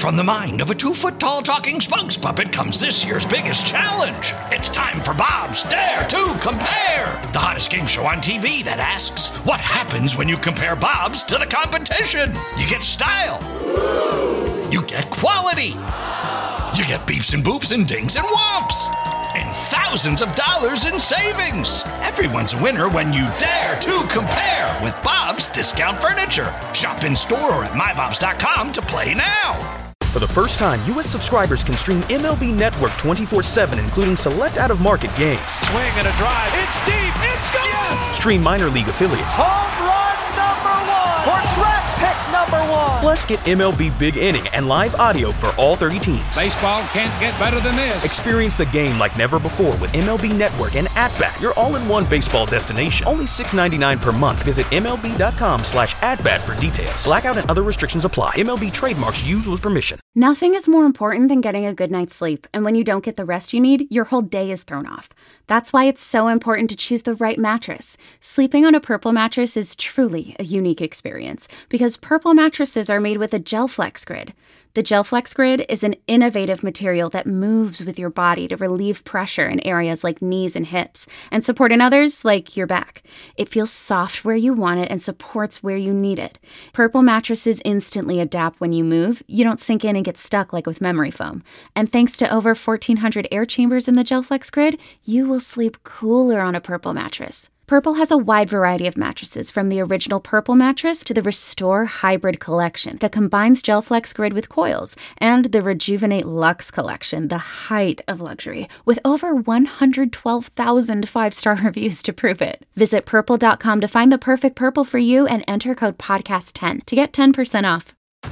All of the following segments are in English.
From the mind of a 2-foot-tall talking spokes puppet comes this year's biggest challenge. It's time for Bob's Dare to Compare, the hottest game show on TV that asks, what happens when you compare Bob's to the competition? You get style. You get quality. You get beeps and boops and dings and whomps. And thousands of dollars in savings. Everyone's a winner when you dare to compare with Bob's Discount Furniture. Shop in store or at mybobs.com to play now. For the first time, U.S. subscribers can stream MLB Network 24/7, including select out-of-market games. Swing and a drive. It's deep. It's gone. Yes! Stream minor league affiliates. Home run number 1. Or draft pick number 1. Plus, get MLB Big Inning and live audio for all 30 teams. Baseball can't get better than this. Experience the game like never before with MLB Network and At-Bat, your all-in-one baseball destination. Only $6.99 per month. Visit MLB.com/atbat for details. Blackout and other restrictions apply. MLB trademarks used with permission. Nothing is more important than getting a good night's sleep, and when you don't get the rest you need, your whole day is thrown off. That's why it's so important to choose the right mattress. Sleeping on a Purple mattress is truly a unique experience, because Purple mattresses are made with a GelFlex Grid. The GelFlex Grid is an innovative material that moves with your body to relieve pressure in areas like knees and hips, and support in others like your back. It feels soft where you want it and supports where you need it. Purple mattresses instantly adapt when you move. You don't sink in and get stuck like with memory foam. And thanks to over 1,400 air chambers in the GelFlex Grid, you will sleep cooler on a Purple mattress. Purple has a wide variety of mattresses, from the original Purple mattress to the Restore Hybrid collection that combines GelFlex Grid with coils, and the Rejuvenate Luxe collection, the height of luxury, with over 112,000 5-star reviews to prove it. Visit Purple.com to find the perfect Purple for you and enter code PODCAST10 to get 10% off.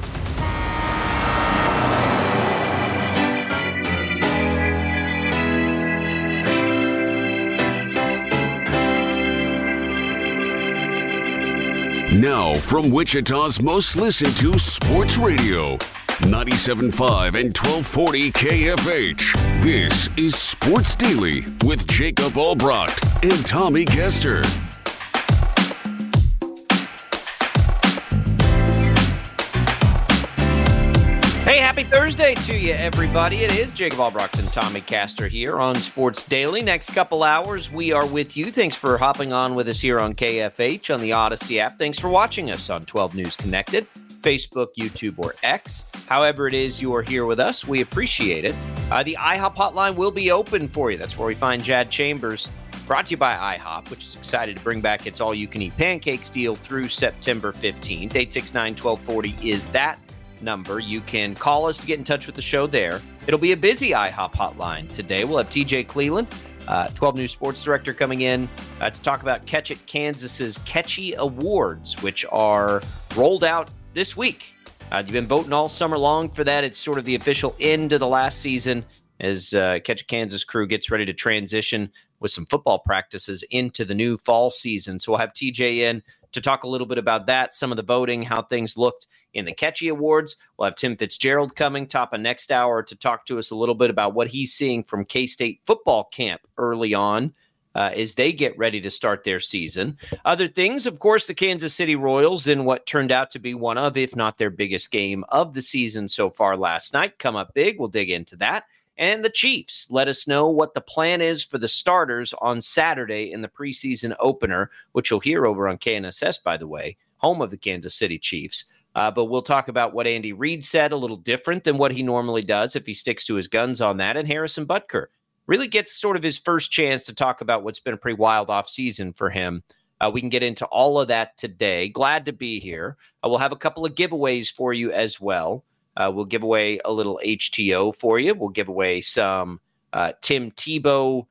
Now, from Wichita's most listened to sports radio, 97.5 and 1240 KFH. This is Sports Daily with Jacob Albrocht and Tommy Kester. Hey, happy Thursday to you, everybody. It is Jacob Albrocht and Tommy Kester here on Sports Daily. Next couple hours, we are with you. Thanks for hopping on with us here on KFH on the Odyssey app. Thanks for watching us on 12 News Connected, Facebook, YouTube, or X. However it is you are here with us, we appreciate it. The IHOP hotline will be open for you. That's where we find Jad Chambers, brought to you by IHOP, which is excited to bring back its all-you-can-eat pancakes deal through September 15th. 869-1240 is that number. You can call us to get in touch with the show there. It'll be a busy IHOP hotline today. We'll have TJ Cleland, 12 News Sports Director, coming in to talk about Catch It Kansas's Catchy Awards, which are rolled out this week. You've been voting all summer long for that. It's sort of the official end of the last season as Catch It Kansas crew gets ready to transition with some football practices into the new fall season. So we'll have TJ in to talk a little bit about that, some of the voting, how things looked in the Catchy Awards. We'll have Tim Fitzgerald coming top of next hour to talk to us a little bit about what he's seeing from K-State football camp early on as they get ready to start their season. Other things, of course, the Kansas City Royals in what turned out to be one of, if not their biggest game of the season so far last night, come up big. We'll dig into that. And the Chiefs let us know what the plan is for the starters on Saturday in the preseason opener, which you'll hear over on KNSS, by the way, home of the Kansas City Chiefs. But we'll talk about what Andy Reid said, a little different than what he normally does if he sticks to his guns on that. And Harrison Butker really gets sort of his first chance to talk about what's been a pretty wild offseason for him. We can get into all of that today. Glad to be here. We'll have a couple of giveaways for you as well. We'll give away a little HTO for you. We'll give away some Tim Tebow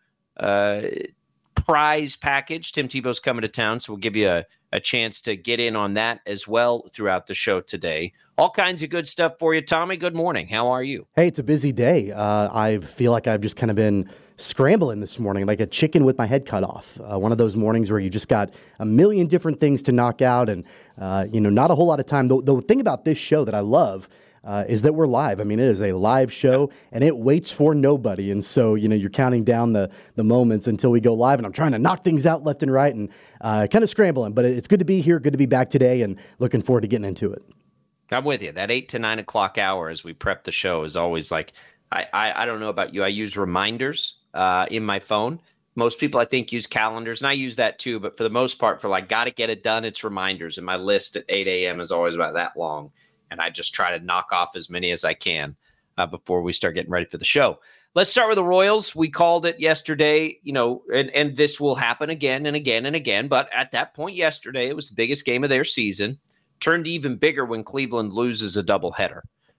prize package. Tim Tebow's coming to town, so we'll give you a chance to get in on that as well throughout the show today. All kinds of good stuff for you. Tommy, good morning. How are you? Hey, it's a busy day. I feel like I've just kind of been scrambling this morning like a chicken with my head cut off. One of those mornings where you just got a million different things to knock out and, not a whole lot of time. The thing about this show that I love is that we're live. I mean, it is a live show, and it waits for nobody. And so, you're counting down the moments until we go live, and I'm trying to knock things out left and right and kind of scrambling. But it's good to be here, good to be back today, and looking forward to getting into it. I'm with you. That 8 to 9 o'clock hour as we prep the show is always like, I don't know about you. I use reminders in my phone. Most people, I think, use calendars, and I use that too. But for the most part, for like, got to get it done, it's reminders. And my list at 8 a.m. is always about that long. And I just try to knock off as many as I can before we start getting ready for the show. Let's start with the Royals. We called it yesterday, and this will happen again and again and again. But at that point yesterday, it was the biggest game of their season. Turned even bigger when Cleveland loses a doubleheader.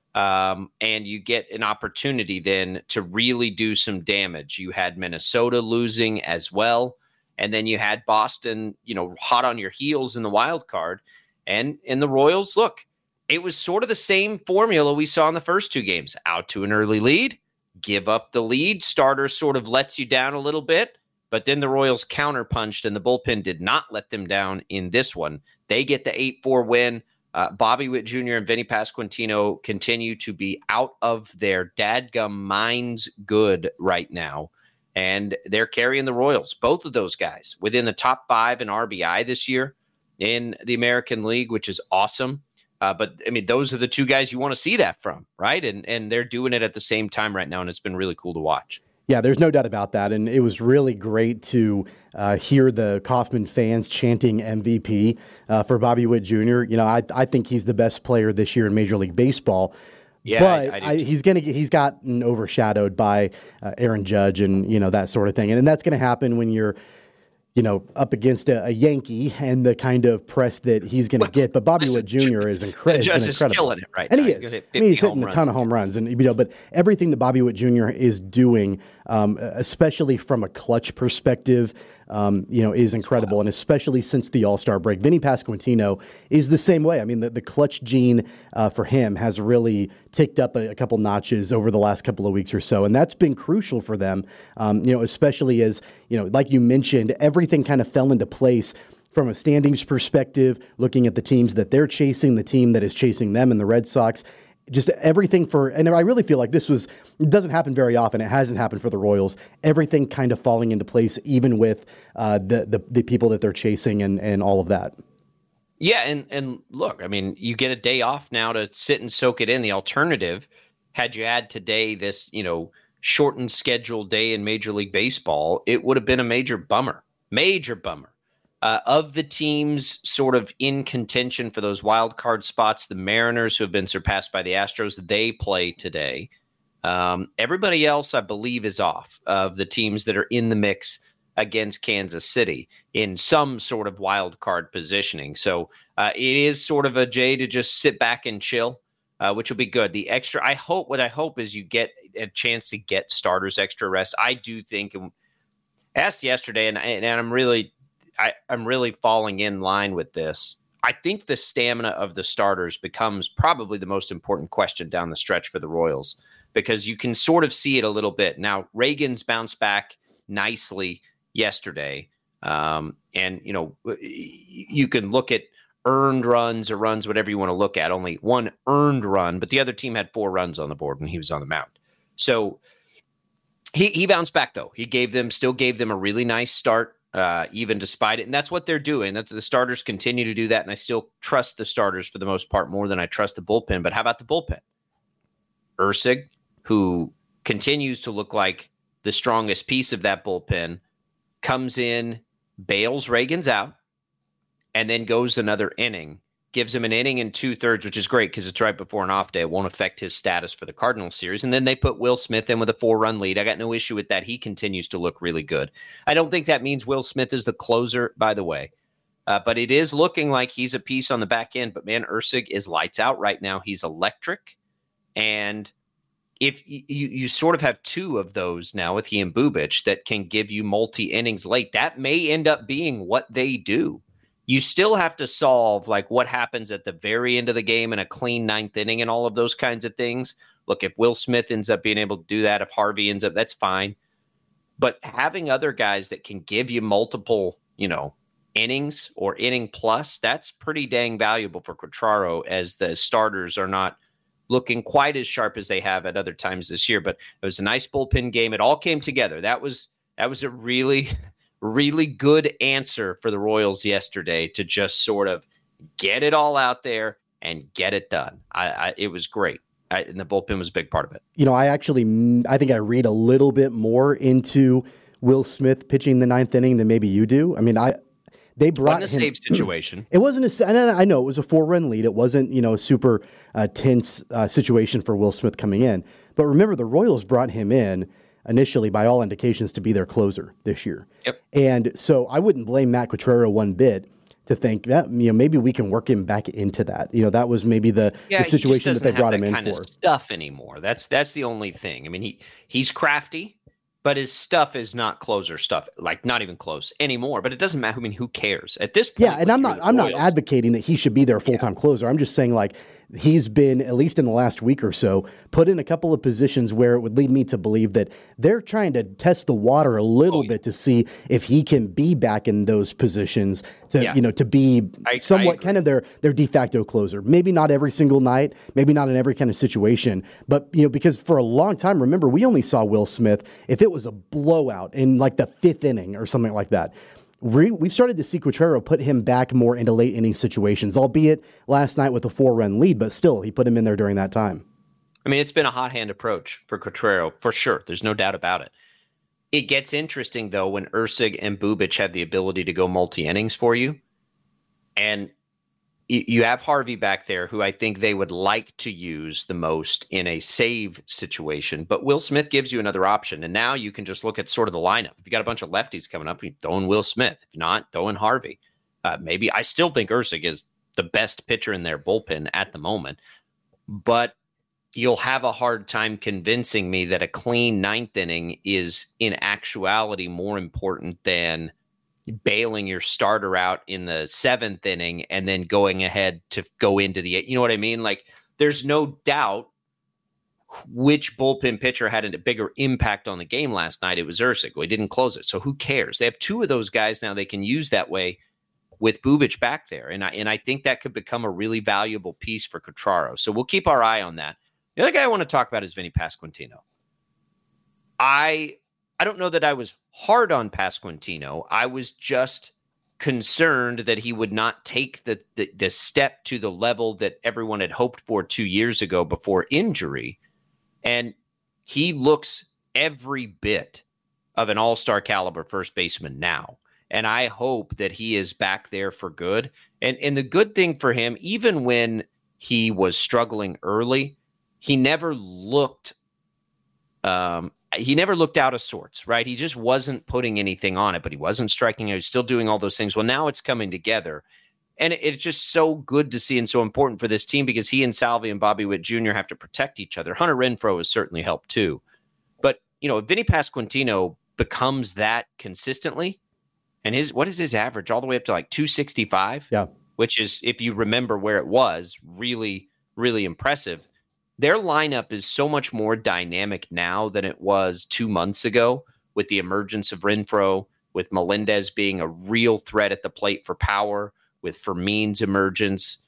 And you get an opportunity then to really do some damage. You had Minnesota losing as well. And then you had Boston, hot on your heels in the wild card. And in the Royals, look, it was sort of the same formula we saw in the first two games. Out to an early lead, give up the lead. Starter sort of lets you down a little bit. But then the Royals counterpunched, and the bullpen did not let them down in this one. They get the 8-4 win. Bobby Witt Jr. and Vinny Pasquantino continue to be out of their dadgum minds good right now. And they're carrying the Royals, both of those guys, within the top 5 in RBI this year in the American League, which is awesome. But, I mean, those are the two guys you want to see that from, right? And they're doing it at the same time right now, and it's been really cool to watch. Yeah, there's no doubt about that. And it was really great to hear the Kauffman fans chanting MVP for Bobby Witt Jr. I think he's the best player this year in Major League Baseball. Yeah, but he's gotten overshadowed by Aaron Judge and, that sort of thing. And that's going to happen when you're, up against a Yankee and the kind of press that he's going to get. But Bobby Witt Jr. is incredible. Judge is killing it right and now. He is. He's hitting a ton of home runs. And, but everything that Bobby Witt Jr. is doing, especially from a clutch perspective, is incredible. And especially since the All-Star break. Vinny Pasquantino is the same way. I mean, the clutch gene for him has really ticked up a couple notches over the last couple of weeks or so. And that's been crucial for them, especially as, like you mentioned, everything kind of fell into place from a standings perspective, looking at the teams that they're chasing, the team that is chasing them and the Red Sox. Just everything and I really feel like it doesn't happen very often. It hasn't happened for the Royals. Everything kind of falling into place, even with the people that they're chasing and all of that. Yeah, and look, I mean, you get a day off now to sit and soak it in. The alternative, had you had today this, shortened schedule day in Major League Baseball, it would have been a major bummer. Of the teams sort of in contention for those wild card spots, the Mariners, who have been surpassed by the Astros, they play today. Everybody else, I believe, is off of the teams that are in the mix against Kansas City in some sort of wild card positioning. So it is sort of a Jay to just sit back and chill, which will be good. What I hope is you get a chance to get starters extra rest. I do think, and asked yesterday, and I'm really falling in line with this. I think the stamina of the starters becomes probably the most important question down the stretch for the Royals, because you can sort of see it a little bit. Now, Reagan's bounced back nicely yesterday. And, you can look at earned runs or runs, whatever you want to look at. Only one earned run, but the other team had 4 runs on the board when he was on the mound. So he bounced back, though. He still gave them a really nice start. Even despite it. And that's what they're doing. That's the starters continue to do that. And I still trust the starters for the most part more than I trust the bullpen. But how about the bullpen? Erceg, who continues to look like the strongest piece of that bullpen, comes in, bails Reagan's out, and then goes another inning. Gives him an inning and 2/3, which is great because it's right before an off day. It won't affect his status for the Cardinals series. And then they put Will Smith in with a 4-run lead. I got no issue with that. He continues to look really good. I don't think that means Will Smith is the closer, by the way. But it is looking like he's a piece on the back end. But, man, Erceg is lights out right now. He's electric. And if you sort of have 2 of those now with he and Bubic that can give you multi-innings late, that may end up being what they do. You still have to solve like what happens at the very end of the game in a clean 9th inning and all of those kinds of things. Look, if Will Smith ends up being able to do that, if Harvey ends up, that's fine. But having other guys that can give you multiple, innings or inning plus, that's pretty dang valuable for Quatraro, as the starters are not looking quite as sharp as they have at other times this year. But it was a nice bullpen game. It all came together. That was a really really good answer for the Royals yesterday to just sort of get it all out there, and get it done. It was great. And the bullpen was a big part of it. I think I read a little bit more into Will Smith pitching the ninth inning than maybe you do. I mean, they brought a save situation. It wasn't I know it was a 4-run lead. It wasn't, a super tense situation for Will Smith coming in. But remember, the Royals brought him in initially, by all indications, to be their closer this year. Yep. And so I wouldn't blame Matt Quatraro one bit to think that maybe we can work him back into that. That was maybe the situation that they brought him in for. He just doesn't have that kind of stuff anymore. That's the only thing. I mean, he's crafty, but his stuff is not closer stuff, like not even close anymore. But it doesn't matter. I mean, who cares at this point? Yeah, and I'm not advocating that he should be their full-time closer. I'm just saying, like, he's been, at least in the last week or so, put in a couple of positions where it would lead me to believe that they're trying to test the water a little bit to see if he can be back in those positions to be somewhat kind of their de facto closer. Maybe not every single night, maybe not in every kind of situation, but because for a long time, remember, we only saw Will Smith if it was a blowout in like the 5th inning or something like that. We've started to see Quatraro put him back more into late inning situations, albeit last night with a 4-run lead, but still, he put him in there during that time. I mean, it's been a hot hand approach for Quatraro, for sure. There's no doubt about it. It gets interesting, though, when Erceg and Bubic have the ability to go multi-innings for you. And you have Harvey back there, who I think they would like to use the most in a save situation. But Will Smith gives you another option. And now you can just look at sort of the lineup. If you got a bunch of lefties coming up, you throw in Will Smith. If not, throw in Harvey. Maybe I still think Erceg is the best pitcher in their bullpen at the moment. But you'll have a hard time convincing me that a clean 9th inning is in actuality more important than bailing your starter out in the 7th inning and then going ahead to go into the 8th. You know what I mean? Like, there's no doubt which bullpen pitcher had a bigger impact on the game last night. It was Erceg. Well, he didn't close it. So who cares? They have 2 of those guys now they can use that way with Bubic back there. And I think that could become a really valuable piece for Quatraro. So we'll keep our eye on that. The other guy I want to talk about is Vinny Pasquantino. I don't know that I was hard on Pasquantino. I was just concerned that he would not take the step to the level that everyone had hoped for 2 years ago before injury. And he looks every bit of an all-star caliber first baseman now. And I hope that he is back there for good. And the good thing for him, even when he was struggling early, he never looked out of sorts, right? He just wasn't putting anything on it, but he wasn't striking out. He was still doing all those things. Well, now it's coming together. And it's just so good to see and so important for this team because he and Salvi and Bobby Witt Jr. have to protect each other. Hunter Renfroe has certainly helped too. But, if Vinny Pasquantino becomes that consistently, and what is his average? All the way up to like 265? Yeah. Which is, if you remember where it was, really, really impressive. Their lineup is so much more dynamic now than it was 2 months ago with the emergence of Renfroe, with Melendez being a real threat at the plate for power, with Fermin's emergence.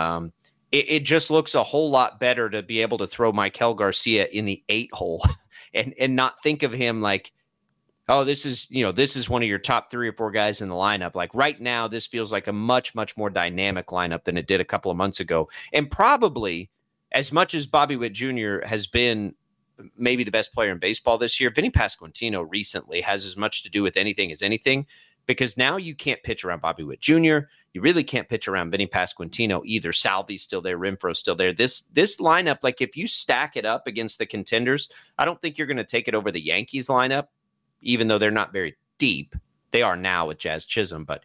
It just looks a whole lot better to be able to throw Maikel Garcia in the 8 hole and not think of him like, oh, this is one of your top 3 or 4 guys in the lineup. Like right now, this feels like a much, much more dynamic lineup than it did a couple of months ago. And probably, as much as Bobby Witt Jr. has been maybe the best player in baseball this year, Vinny Pasquantino recently has as much to do with anything as anything, because now you can't pitch around Bobby Witt Jr. You really can't pitch around Vinny Pasquantino either. Salvi's still there. Renfroe's still there. This lineup, like if you stack it up against the contenders, I don't think you're going to take it over the Yankees lineup, even though they're not very deep. They are now with Jazz Chisholm, but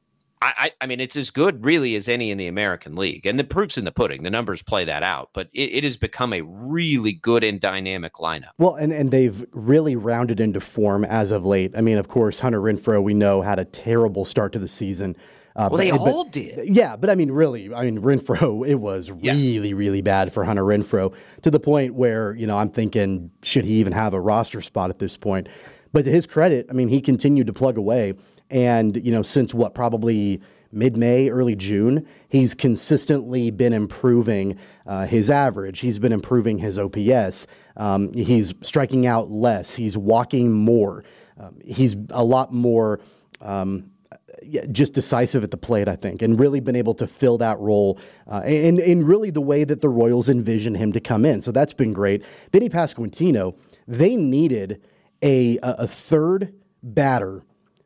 I mean, it's as good really as any in the American League. And the proof's in the pudding. The numbers play that out. But it has become a really good and dynamic lineup. Well, and they've really rounded into form as of late. I mean, of course, Hunter Renfroe, we know, had a terrible start to the season. They all did. Yeah, but Renfroe, it was really, really bad for Hunter Renfroe to the point where, I'm thinking, should he even have a roster spot at this point? But to his credit, I mean, he continued to plug away. And, since probably mid-May, early June, he's consistently been improving his average. He's been improving his OPS. He's striking out less. He's walking more. He's a lot more, just decisive at the plate, I think, and really been able to fill that role in really the way that the Royals envision him to come in. So that's been great. Vinny Pasquantino, they needed a third batter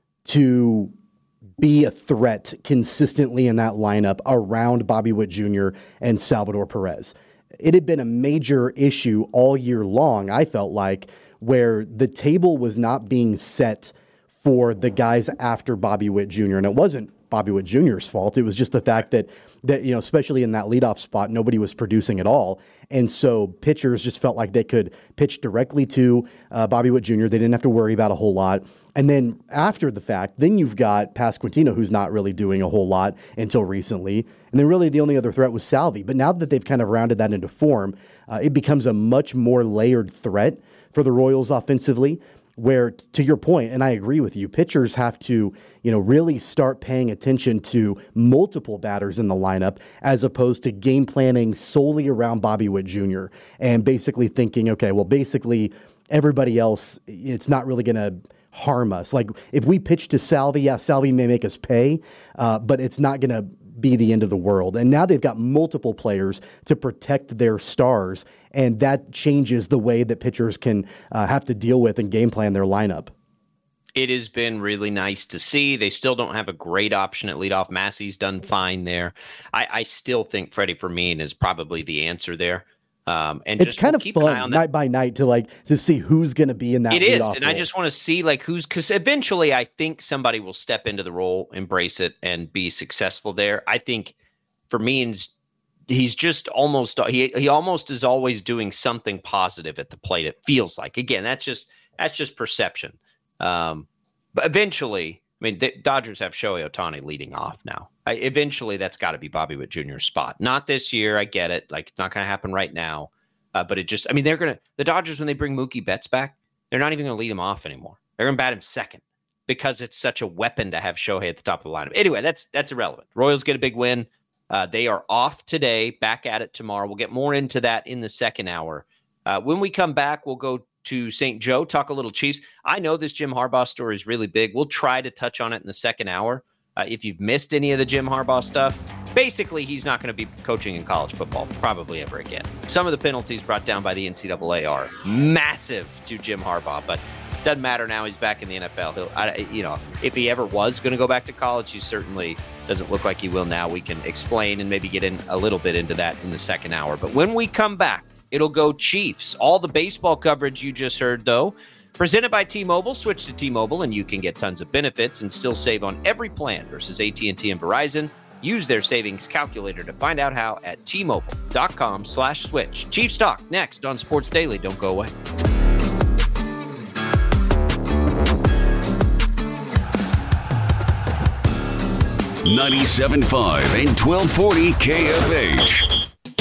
to be a threat consistently in that lineup around Bobby Witt Jr. and Salvador Perez. It had been a major issue all year long, I felt like, where the table was not being set for the guys after Bobby Witt Jr. And it wasn't Bobby Witt Jr.'s fault. It was just the fact that especially in that leadoff spot, nobody was producing at all. And so pitchers just felt like they could pitch directly to Bobby Witt Jr. They didn't have to worry about a whole lot. And then after the fact, then you've got Pasquantino, who's not really doing a whole lot until recently. And then really the only other threat was Salvi. But now that they've kind of rounded that into form, it becomes a much more layered threat for the Royals offensively, where, to your point, and I agree with you, pitchers have to, really start paying attention to multiple batters in the lineup as opposed to game planning solely around Bobby Witt Jr. and basically thinking, okay, well, basically everybody else, it's not really going to harm us. Like if we pitch to Salvi, yeah, Salvi may make us pay, but it's not going to be the end of the world. And now they've got multiple players to protect their stars, and that changes the way that pitchers can have to deal with and game plan their lineup. It has been really nice to see. They still don't have a great option at leadoff. Massey's done fine there. I still think Freddie Fermin is probably the answer there. And it's kind of fun night by night to see who's going to be in that. It is, and role. I just want to see because eventually I think somebody will step into the role, embrace it, and be successful there. I think Fermin's he's just almost he almost is always doing something positive at the plate. It feels like, again, that's just perception. But eventually, I mean, the Dodgers have Shohei Ohtani leading off now. Eventually, that's got to be Bobby Witt Jr.'s spot. Not this year. I get it. Like, it's not going to happen right now. But it just, I mean, the Dodgers, when they bring Mookie Betts back, they're not even going to lead him off anymore. They're going to bat him second because it's such a weapon to have Shohei at the top of the lineup. Anyway, that's irrelevant. Royals get a big win. They are off today, back at it tomorrow. We'll get more into that in the second hour. When we come back, we'll go to St. Joe, talk a little Chiefs. I know this Jim Harbaugh story is really big. We'll try to touch on it in the second hour. If you've missed any of the Jim Harbaugh stuff, basically he's not going to be coaching in college football probably ever again. Some of the penalties brought down by the NCAA are massive to Jim Harbaugh, but doesn't matter now. He's back in the NFL. If he ever was going to go back to college, he certainly doesn't look like he will now. We can explain and maybe get in a little bit into that in the second hour. But when we come back, it'll go Chiefs. All the baseball coverage you just heard, though, presented by T-Mobile. Switch to T-Mobile and you can get tons of benefits and still save on every plan versus AT&T and Verizon. Use their savings calculator to find out how at T-Mobile.com/switch. Chiefs talk next on Sports Daily. Don't go away. .97.5 and 1240 KFH.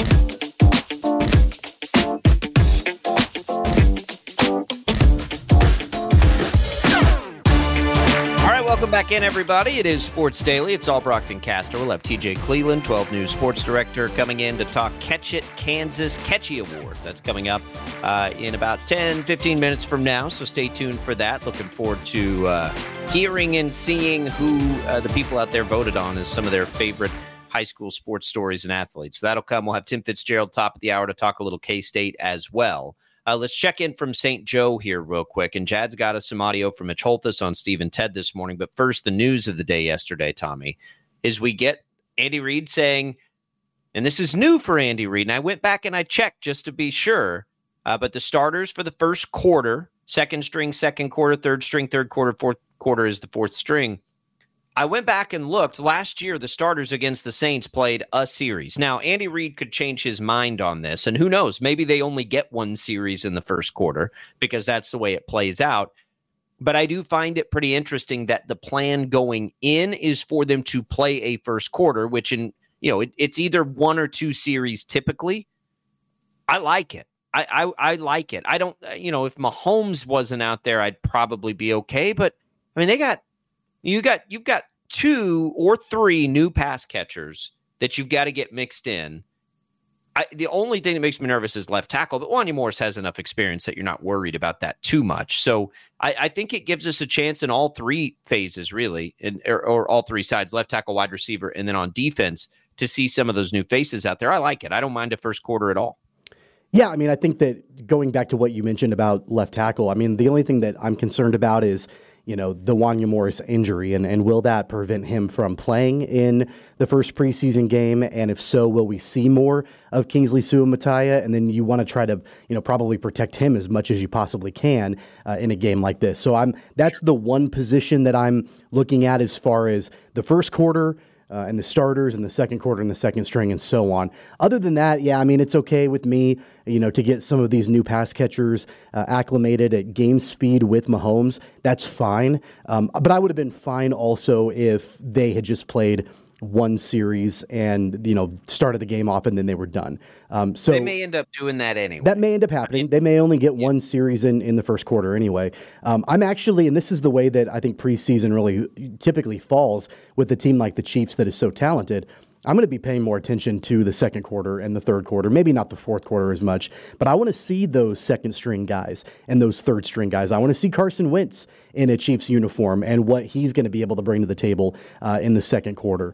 Welcome back in, everybody. It is Sports Daily. It's all Brockton Castor. We'll have TJ Cleveland, 12 News Sports Director, coming in to talk Catch It Kansas Catchy Awards. That's coming up in about 10, 15 minutes from now, so stay tuned for that. Looking forward to hearing and seeing who the people out there voted on as some of their favorite high school sports stories and athletes. So that'll come. We'll have Tim Fitzgerald top of the hour to talk a little K-State as well. Let's check in from St. Joe here real quick. And Jad's got us some audio from Mitch Holthus on Steve and Ted this morning. But first, the news of the day yesterday, Tommy, is we get Andy Reid saying, and this is new for Andy Reid, and I went back and I checked just to be sure, but the starters for the first quarter, second string, second quarter, third string, third quarter, fourth quarter is the fourth string. I went back and looked. Last year, the starters against the Saints played a series. Now, Andy Reid could change his mind on this, and who knows? Maybe they only get one series in the first quarter because that's the way it plays out. But I do find it pretty interesting that the plan going in is for them to play a first quarter, which it's either one or two series typically. I like it. I like it. I don't, if Mahomes wasn't out there, I'd probably be okay. But I mean, you've got two or three new pass catchers that you've got to get mixed in. The only thing that makes me nervous is left tackle, but Wanya Morris has enough experience that you're not worried about that too much. So I think it gives us a chance in all three phases, really, or all three sides, left tackle, wide receiver, and then on defense, to see some of those new faces out there. I like it. I don't mind a first quarter at all. Yeah, I mean, I think that going back to what you mentioned about left tackle, I mean, the only thing that I'm concerned about is, the Wanya Morris injury, and will that prevent him from playing in the first preseason game? And if so, will we see more of Kingsley Suamataia? And then you want to try to, probably protect him as much as you possibly can in a game like this. So that's the one position that I'm looking at as far as the first quarter, and the starters and the second quarter and the second string and so on. Other than that, yeah, I mean, it's okay with me, to get some of these new pass catchers acclimated at game speed with Mahomes. That's fine. But I would have been fine also if they had just played one series and, started the game off and then they were done. So they may end up doing that anyway. That may end up happening. They may only get one series in the first quarter anyway. I'm actually, and this is the way that I think preseason really typically falls with a team like the Chiefs that is so talented. I'm going to be paying more attention to the second quarter and the third quarter, maybe not the fourth quarter as much, but I want to see those second string guys and those third string guys. I want to see Carson Wentz in a Chiefs uniform and what he's going to be able to bring to the table in the second quarter.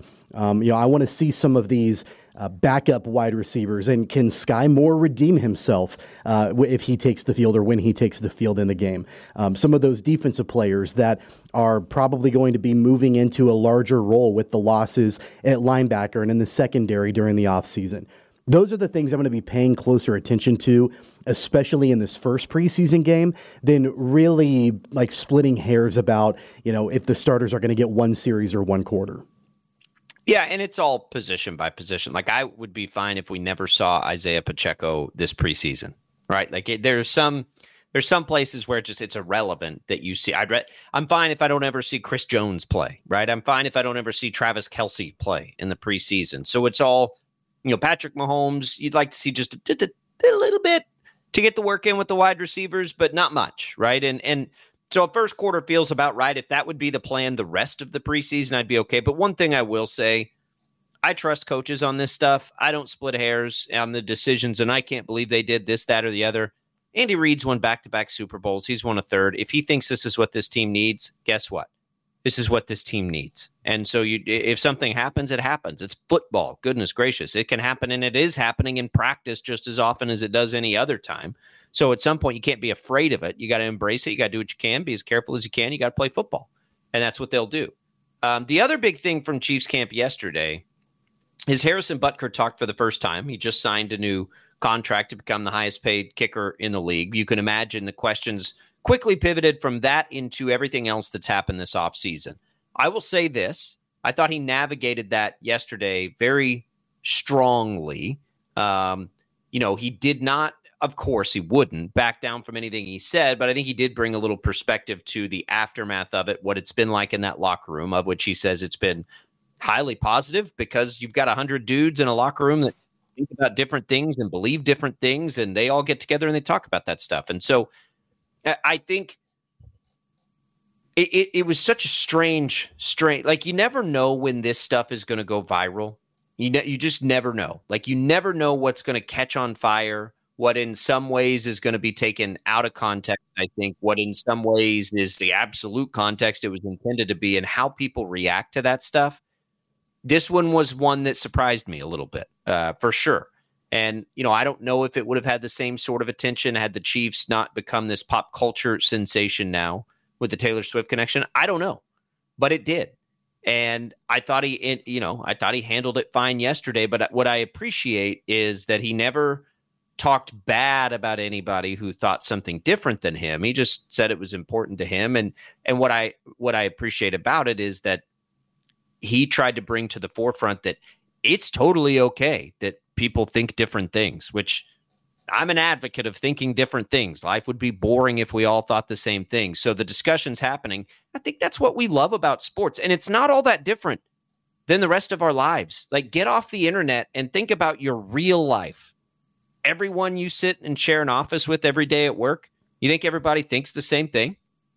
I want to see some of these backup wide receivers, and can Sky Moore redeem himself if he takes the field or when he takes the field in the game? Some of those defensive players that are probably going to be moving into a larger role with the losses at linebacker and in the secondary during the offseason. Those are the things I'm going to be paying closer attention to, especially in this first preseason game, than really like splitting hairs about, if the starters are going to get one series or one quarter. Yeah, and it's all position by position. Like, I would be fine if we never saw Isaiah Pacheco this preseason, right? Like, there's some places where it's irrelevant that you see. I'm fine if I don't ever see Chris Jones play, right? I'm fine if I don't ever see Travis Kelce play in the preseason. So it's all, Patrick Mahomes, you'd like to see just a little bit to get the work in with the wide receivers, but not much, right? And so a first quarter feels about right. If that would be the plan the rest of the preseason, I'd be okay. But one thing I will say, I trust coaches on this stuff. I don't split hairs on the decisions, and I can't believe they did this, that, or the other. Andy Reid's won back-to-back Super Bowls. He's won a third. If he thinks this is what this team needs, guess what? This is what this team needs. And so if something happens, it happens. It's football. Goodness gracious. It can happen, and it is happening in practice just as often as it does any other time. So at some point, you can't be afraid of it. You got to embrace it. You got to do what you can. Be as careful as you can. You got to play football. And that's what they'll do. The other big thing from Chiefs camp yesterday is Harrison Butker talked for the first time. He just signed a new contract to become the highest paid kicker in the league. You can imagine the questions quickly pivoted from that into everything else that's happened this offseason. I will say this. I thought he navigated that yesterday very strongly. He did not, of course, he wouldn't back down from anything he said, but I think he did bring a little perspective to the aftermath of it, what it's been like in that locker room, of which he says it's been highly positive because you've got 100 dudes in a locker room that think about different things and believe different things, and they all get together and they talk about that stuff. And so I think it was such a strange, like, you never know when this stuff is going to go viral. You just never know. Like, you never know what's going to catch on fire, what in some ways is going to be taken out of context, I think, what in some ways is the absolute context it was intended to be, and how people react to that stuff. This one was one that surprised me a little bit, for sure. And, I don't know if it would have had the same sort of attention had the Chiefs not become this pop culture sensation now with the Taylor Swift connection. I don't know, but it did. And I thought he handled it fine yesterday. But what I appreciate is that he never talked bad about anybody who thought something different than him. He just said it was important to him. And what I appreciate about it is that he tried to bring to the forefront that it's totally okay that people think different things, which I'm an advocate of thinking different things. Life would be boring if we all thought the same thing. So the discussion's happening. I think that's what we love about sports. And it's not all that different than the rest of our lives. Like, get off the internet and think about your real life. Everyone you sit and share an office with every day at work, you think everybody thinks the same thing?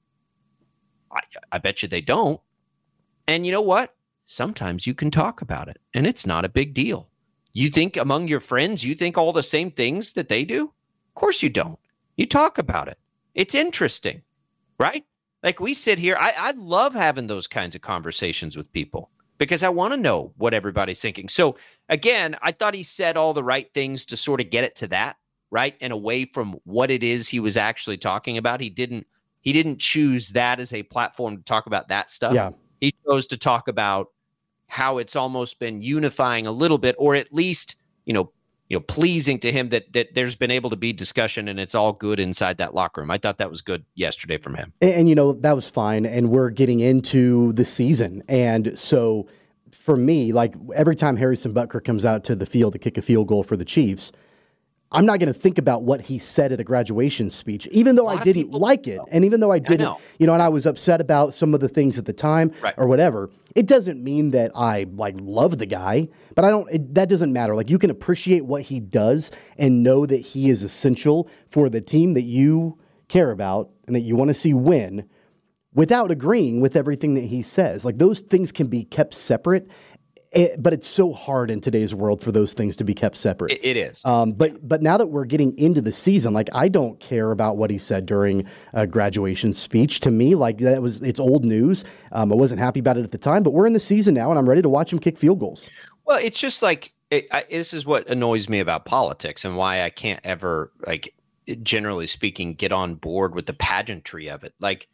I bet you they don't. And you know what? Sometimes you can talk about it, and it's not a big deal. You think among your friends, you think all the same things that they do? Of course you don't. You talk about it. It's interesting, right? Like we sit here, I love having those kinds of conversations with people because I want to know what everybody's thinking. So again, I thought he said all the right things to sort of get it to that, right? And away from what it is he was actually talking about. He didn't choose that as a platform to talk about that stuff. Yeah. He chose to talk about how it's almost been unifying a little bit, or at least, pleasing to him that there's been able to be discussion and it's all good inside that locker room. I thought that was good yesterday from him. And that was fine. And we're getting into the season. And so for me, like every time Harrison Butker comes out to the field to kick a field goal for the Chiefs, I'm not going to think about what he said at a graduation speech, even though I didn't like it. And even though I didn't, and I was upset about some of the things at the time or whatever, it doesn't mean that I love the guy, but that doesn't matter. Like you can appreciate what he does and know that he is essential for the team that you care about and that you want to see win without agreeing with everything that he says. Like those things can be kept separate. But it's so hard in today's world for those things to be kept separate. It is. But now that we're getting into the season, like I don't care about what he said during a graduation speech. To me, like it's old news. I wasn't happy about it at the time, but we're in the season now, and I'm ready to watch him kick field goals. Well, it's just like this is what annoys me about politics and why I can't ever, generally speaking, get on board with the pageantry of it. Like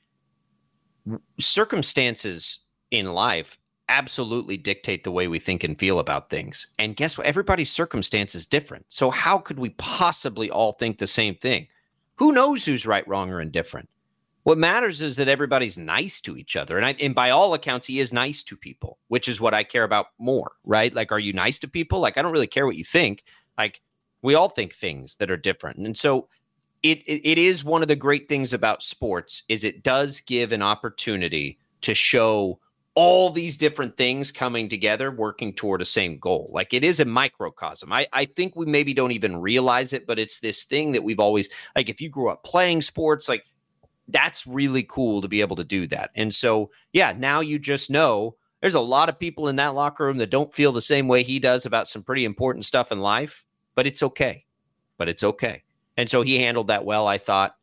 circumstances in life absolutely dictate the way we think and feel about things. And guess what? Everybody's circumstance is different. So how could we possibly all think the same thing? Who knows who's right, wrong, or indifferent? What matters is that everybody's nice to each other. And by all accounts, he is nice to people, which is what I care about more, right? Like, are you nice to people? Like, I don't really care what you think. Like, we all think things that are different. And so it is one of the great things about sports is it does give an opportunity to show all these different things coming together, working toward a same goal. Like it is a microcosm. I think we maybe don't even realize it, but it's this thing that we've always, like if you grew up playing sports, like that's really cool to be able to do that. And so, yeah, now you just know there's a lot of people in that locker room that don't feel the same way he does about some pretty important stuff in life, but it's okay. And so he handled that well. I thought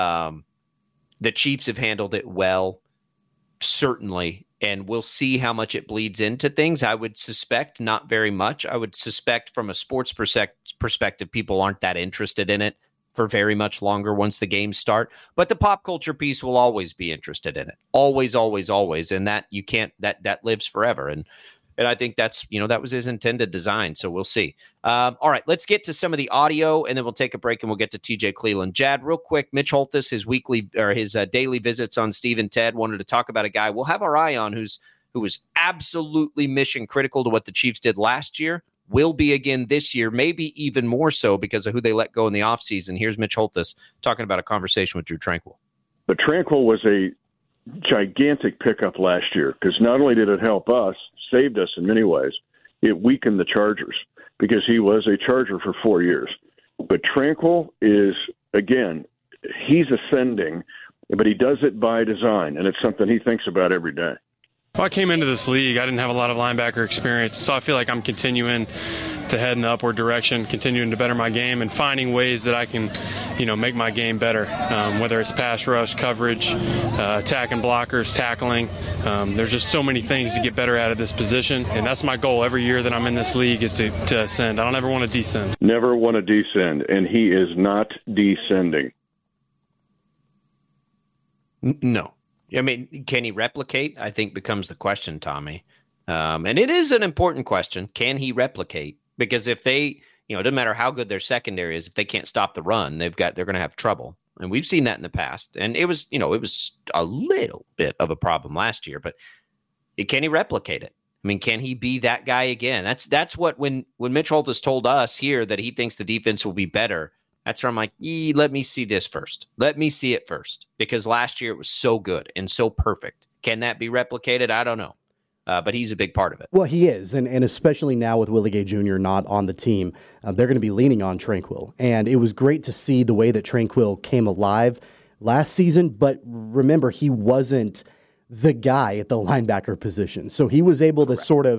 the Chiefs have handled it well, certainly. And we'll see how much it bleeds into things. I would suspect not very much. I would suspect from a sports perspective, people aren't that interested in it for very much longer once the games start. But the pop culture piece will always be interested in it. Always, always, always. And that you can't, that lives forever. And I think that's, that was his intended design. So we'll see. All right, let's get to some of the audio and then we'll take a break and we'll get to TJ Cleveland. Jad, real quick, Mitch Holthus, his daily visits on Steve and Ted, wanted to talk about a guy we'll have our eye on who was absolutely mission critical to what the Chiefs did last year, will be again this year, maybe even more so because of who they let go in the offseason. Here's Mitch Holthus talking about a conversation with Drue Tranquill. But Tranquill was a gigantic pickup last year because not only did it help us, saved us in many ways, it weakened the Chargers because he was a Charger for 4 years. But Tranquill is, again, he's ascending, but he does it by design, and it's something he thinks about every day. Well, I came into this league, I didn't have a lot of linebacker experience, so I feel like I'm continuing to head in the upward direction, continuing to better my game and finding ways that I can, make my game better, whether it's pass rush, coverage, attacking blockers, tackling. There's just so many things to get better at this position, and that's my goal every year that I'm in this league is to ascend. I don't ever want to descend. Never want to descend, and he is not descending. No. I mean, can he replicate? I think becomes the question, Tommy. And it is an important question. Can he replicate? Because if they, it doesn't matter how good their secondary is, if they can't stop the run, they're going to have trouble. And we've seen that in the past. And it was, it was a little bit of a problem last year, but can he replicate it? I mean, can he be that guy again? That's what when Mitch Holthus told us here that he thinks the defense will be better. That's where I'm like, let me see this first. Let me see it first. Because last year it was so good and so perfect. Can that be replicated? I don't know. But he's a big part of it. Well, he is. And especially now with Willie Gay Jr. not on the team, they're going to be leaning on Tranquill. And it was great to see the way that Tranquill came alive last season. But remember, he wasn't the guy at the linebacker position. So he was able to sort of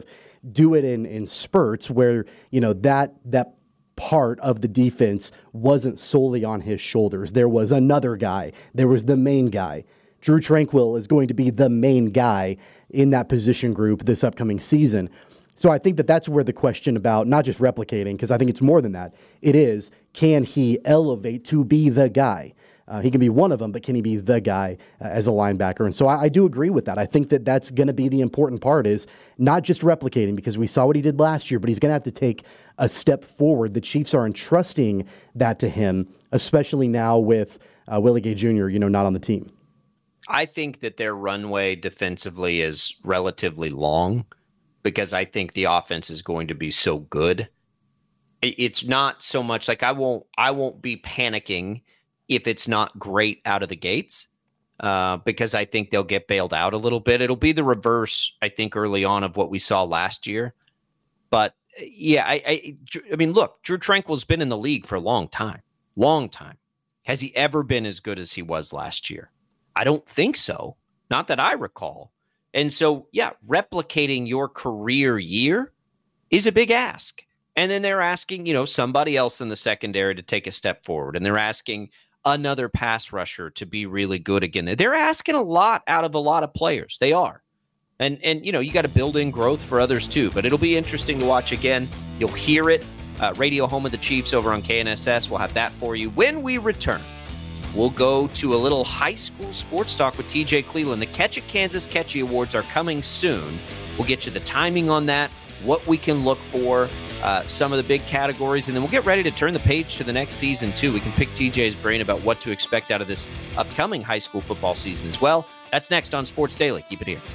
do it in spurts where, that part of the defense wasn't solely on his shoulders. There was another guy. There was the main guy. Drue Tranquill is going to be the main guy in that position group this upcoming season. So I think that's where the question about not just replicating, because I think it's more than that. It is, can he elevate to be the guy? He can be one of them, but can he be the guy as a linebacker? And so I do agree with that. I think that's going to be the important part, is not just replicating, because we saw what he did last year, but he's going to have to take a step forward. The Chiefs are entrusting that to him, especially now with Willie Gay Jr., not on the team. I think that their runway defensively is relatively long, because I think the offense is going to be so good. It's not so much like I won't be panicking if it's not great out of the gates, because I think they'll get bailed out a little bit. It'll be the reverse, I think, early on of what we saw last year. But yeah, I mean, look, Drue Tranquill's been in the league for a long time. Has he ever been as good as he was last year? I don't think so. Not that I recall. And so, yeah, replicating your career year is a big ask. And then they're asking, somebody else in the secondary to take a step forward. And they're asking another pass rusher to be really good again. They're asking a lot out of a lot of players. They are. And you got to build in growth for others too. But it'll be interesting to watch again. You'll hear it. Radio Home of the Chiefs over on KNSS. We'll have that for you. When we return, we'll go to a little high school sports talk with TJ Cleveland. The Catch It Kansas Catchy Awards are coming soon. We'll get you the timing on that, what we can look for, some of the big categories, and then we'll get ready to turn the page to the next season, too. We can pick TJ's brain about what to expect out of this upcoming high school football season as well. That's next on Sports Daily. Keep it here.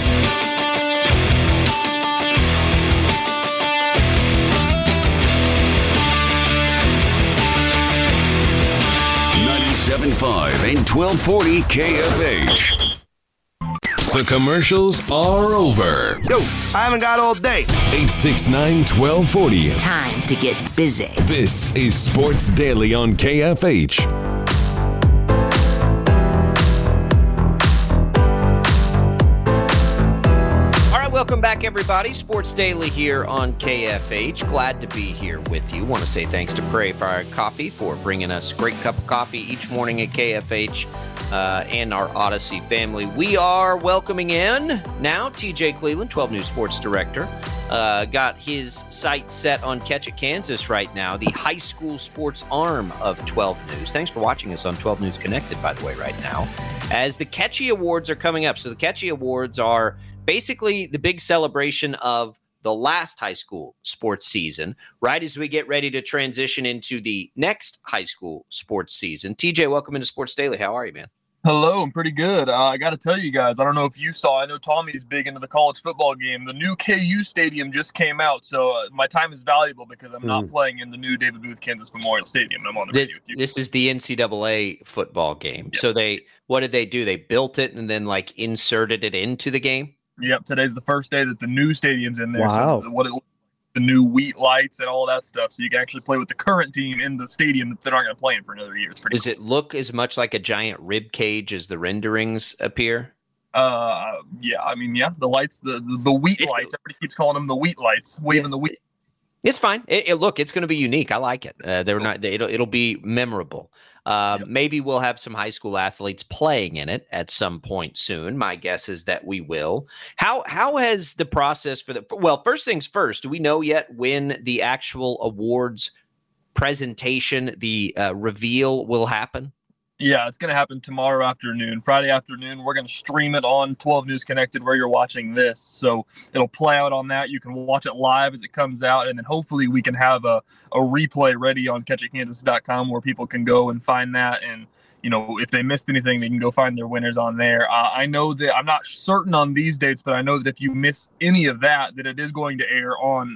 .75 and 1240 KFH. The commercials are over. Yo, I haven't got all day. 869-1240. Time to get busy. This is Sports Daily on KFH. Welcome back, everybody. Sports Daily here on KFH. Glad to be here with you. Want to say thanks to Prairie Fire Coffee for bringing us a great cup of coffee each morning at KFH and our Odyssey family. We are welcoming in now TJ Cleveland, 12 News Sports Director. Got his sights set on Catch It Kansas right now, the high school sports arm of 12 News. Thanks for watching us on 12 News Connected, by the way, right now, as the Catchy Awards are coming up. So the Catchy Awards are basically the big celebration of the last high school sports season, right as we get ready to transition into the next high school sports season. TJ, welcome into Sports Daily. How are you, man? Hello, I'm pretty good. I got to tell you guys, I don't know if you saw, I know Tommy's big into the college football game. The new KU Stadium just came out, so my time is valuable because I'm not playing in the new David Booth Kansas Memorial Stadium. I'm on the radio with you. This is the NCAA football game. Yep. So what did they do? They built it and then inserted it into the game? Yep, today's the first day that the new stadium's in there. Wow. So the new wheat lights and all that stuff, so you can actually play with the current team in the stadium that they're not going to play in for another year. It's pretty Does it look as much like a giant rib cage as the renderings appear? Yeah, I mean, yeah, the lights, the wheat lights. Everybody keeps calling them the wheat lights, waving the wheat. It's fine. Look, it's going to be unique. I like it. It'll be memorable. Maybe we'll have some high school athletes playing in it at some point soon. My guess is that we will. How has the process first things first, do we know yet when the actual awards presentation, the reveal will happen? Yeah, it's going to happen tomorrow afternoon, Friday afternoon. We're going to stream it on 12 News Connected where you're watching this. So it'll play out on that. You can watch it live as it comes out. And then hopefully we can have a replay ready on catchitkansas.com where people can go and find that. And, if they missed anything, they can go find their winners on there. I know that I'm not certain on these dates, but I know that if you miss any of that it is going to air on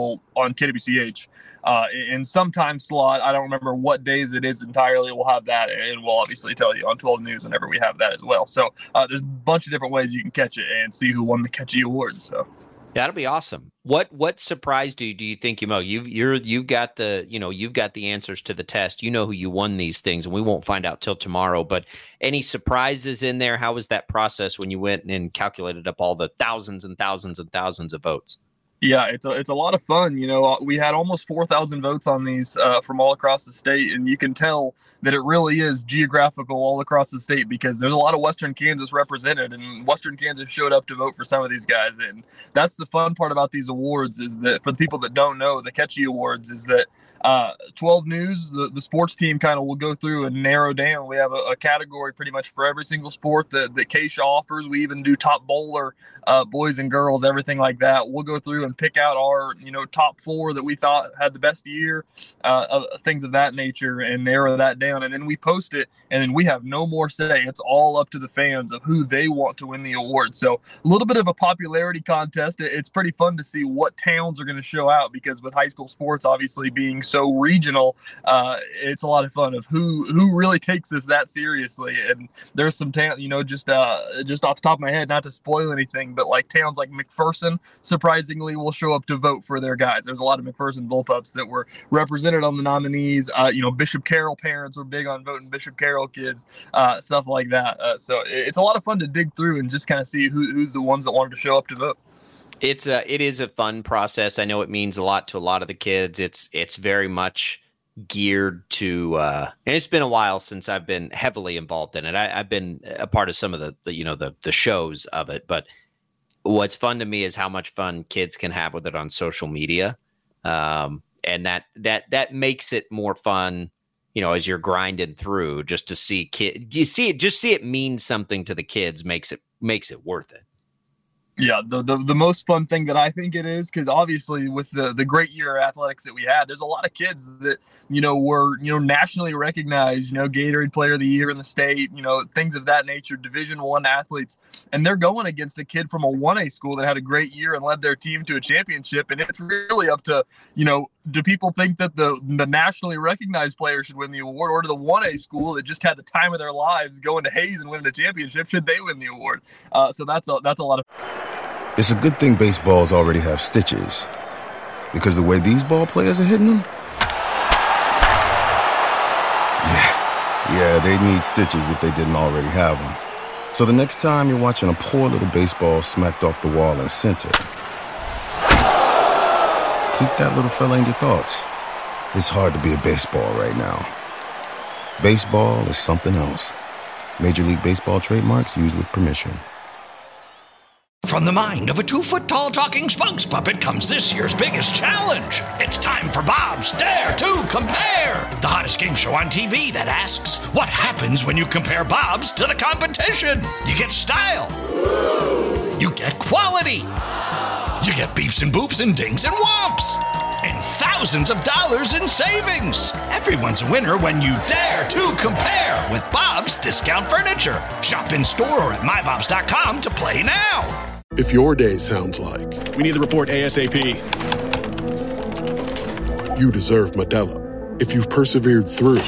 KWCH in some time slot. I don't remember what days it is entirely. We'll have that, and we'll obviously tell you on 12 News whenever we have that as well. So there's a bunch of different ways you can catch it and see who won the Catchy Awards. So that'll be awesome. What surprised you? Do you think, you've got the answers to the test. You know who you won these things, and we won't find out till tomorrow. But any surprises in there? How was that process when you went and calculated up all the thousands and thousands and thousands of votes? Yeah, it's a lot of fun. We had almost 4,000 votes on these from all across the state, and you can tell that it really is geographical all across the state because there's a lot of Western Kansas represented, and Western Kansas showed up to vote for some of these guys. And that's the fun part about these awards, is that for the people that don't know, the Catchy Awards is that 12 News, the sports team, kind of will go through and narrow down. We have a category pretty much for every single sport that Keisha offers. We even do top bowler, boys and girls, everything like that. We'll go through and pick out our top 4 that we thought had the best year, things of that nature, and narrow that down. And then we post it, and then we have no more say. It's all up to the fans of who they want to win the award. So a little bit of a popularity contest. It's pretty fun to see what towns are going to show out, because with high school sports obviously being so regional, it's a lot of fun of who really takes this that seriously. And there's some town, just off the top of my head, not to spoil anything, but like towns like McPherson surprisingly will show up to vote for their guys. There's a lot of McPherson Bullpups that were represented on the nominees. Bishop Carroll parents were big on voting Bishop Carroll kids, stuff like that. So it's a lot of fun to dig through and just kind of see who's the ones that wanted to show up to vote. It is a fun process. I know it means a lot to a lot of the kids. It's very much geared to, and it's been a while since I've been heavily involved in it. I've been a part of some of the shows of it, but what's fun to me is how much fun kids can have with it on social media, and that makes it more fun. As you're grinding through, just to see see it mean something to the kids makes it worth it. Yeah, the most fun thing that I think it is, because obviously with the great year of athletics that we had, there's a lot of kids that, were, nationally recognized, Gatorade Player of the Year in the state, things of that nature, Division I athletes. And they're going against a kid from a 1A school that had a great year and led their team to a championship. And it's really up to, do people think that the nationally recognized player should win the award, or to the 1A school that just had the time of their lives going to Hayes and winning a championship, should they win the award? So that's a lot of. It's a good thing baseballs already have stitches, because the way these ball players are hitting them, yeah, they need stitches if they didn't already have them. So the next time you're watching a poor little baseball smacked off the wall in center, keep that little fella in your thoughts. It's hard to be a baseball right now. Baseball is something else. Major League Baseball trademarks used with permission. From the mind of a 2-foot-tall talking spokes puppet comes this year's biggest challenge. It's time for Bob's Dare to Compare, the hottest game show on TV that asks, what happens when you compare Bob's to the competition? You get style. You get quality. You get beeps and boops and dings and whomps. And thousands of dollars in savings. Everyone's a winner when you dare to compare with Bob's Discount Furniture. Shop in store or at mybobs.com to play now. If your day sounds like, we need the report ASAP, you deserve Modelo. If you've persevered through,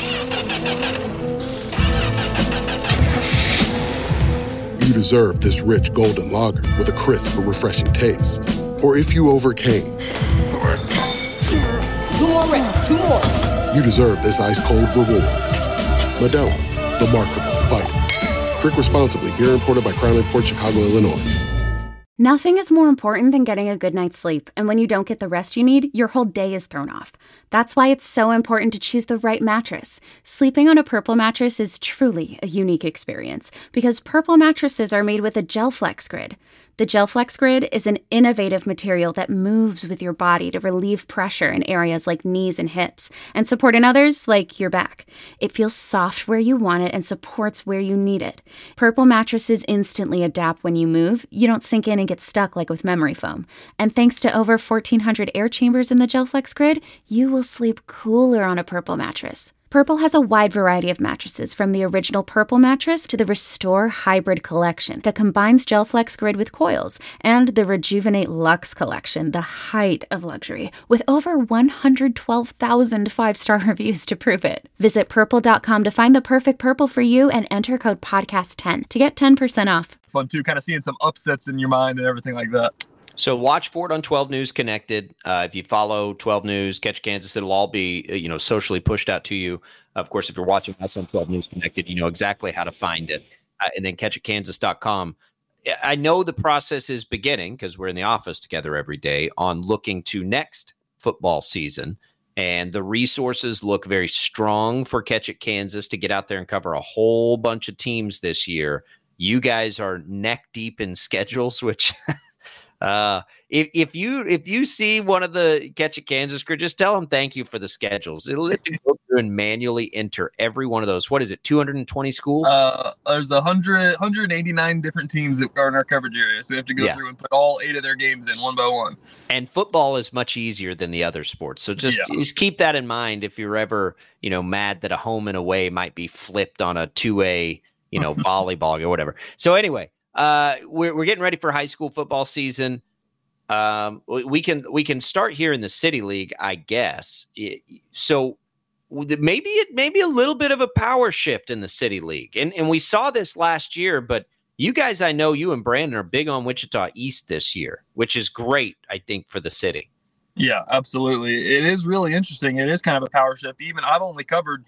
you deserve this rich golden lager with a crisp but refreshing taste. Or if you overcame, 2 more reps, 2 more. You deserve this ice-cold reward. Modelo, the mark of a fighter. Drink responsibly. Beer imported by Crown Imports, Chicago, Illinois. Nothing is more important than getting a good night's sleep, and when you don't get the rest you need, your whole day is thrown off. That's why it's so important to choose the right mattress. Sleeping on a Purple mattress is truly a unique experience, because Purple mattresses are made with a GelFlex Grid. The GelFlex Grid is an innovative material that moves with your body to relieve pressure in areas like knees and hips, and support in others like your back. It feels soft where you want it and supports where you need it. Purple mattresses instantly adapt when you move. You don't sink in and get stuck like with memory foam. And thanks to over 1,400 air chambers in the GelFlex Grid, you will sleep cooler on a Purple mattress. Purple has a wide variety of mattresses, from the original Purple mattress to the Restore Hybrid collection that combines GelFlex Grid with coils, and the Rejuvenate Luxe collection, the height of luxury, with over 112,000 5-star reviews to prove it. Visit purple.com to find the perfect Purple for you and enter code podcast10 to get 10% off. Fun too, kind of seeing some upsets in your mind and everything like that. So watch for it on 12 News Connected. If you follow 12 News, Catch Kansas, it'll all be socially pushed out to you. Of course, if you're watching us on 12 News Connected, you know exactly how to find it. And then catchitkansas.com. I know the process is beginning because we're in the office together every day on looking to next football season. And the resources look very strong for Catch It Kansas to get out there and cover a whole bunch of teams this year. You guys are neck deep in schedules, which if you see one of the Catch It Kansas crew, just tell them thank you for the schedules. It'll let you go through and manually enter every one of those. What is it, 220 schools? There's 189 different teams that are in our coverage area, so we have to go through and put all 8 of their games in one by one. And football is much easier than the other sports, so just keep that in mind if you're ever mad that a home and away might be flipped on a 2A volleyball or whatever. So anyway, we're getting ready for high school football season. We can start here in the City League, I guess. So maybe a little bit of a power shift in the City League, and we saw this last year. But you guys, I know you and Brandon are big on Wichita East this year, which is great, I think, for the city. Yeah, absolutely. It is really interesting. It is kind of a power shift. Even I've only covered,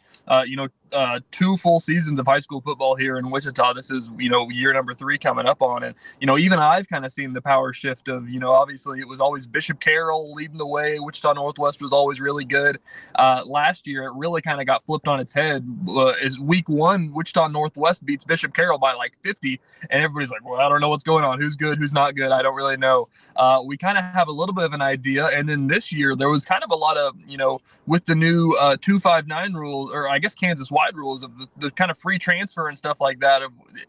2 full seasons of high school football here in Wichita. This is, year number 3 coming up on it. Even I've kind of seen the power shift of, obviously it was always Bishop Carroll leading the way. Wichita Northwest was always really good. Last year, it really kind of got flipped on its head. Is week 1, Wichita Northwest beats Bishop Carroll by like 50. And everybody's like, well, I don't know what's going on. Who's good? Who's not good? I don't really know. We kind of have a little bit of an idea. And then this year, there was kind of a lot of, with the new 259 rule, or I guess Kansas wide rules of the kind of free transfer and stuff like that.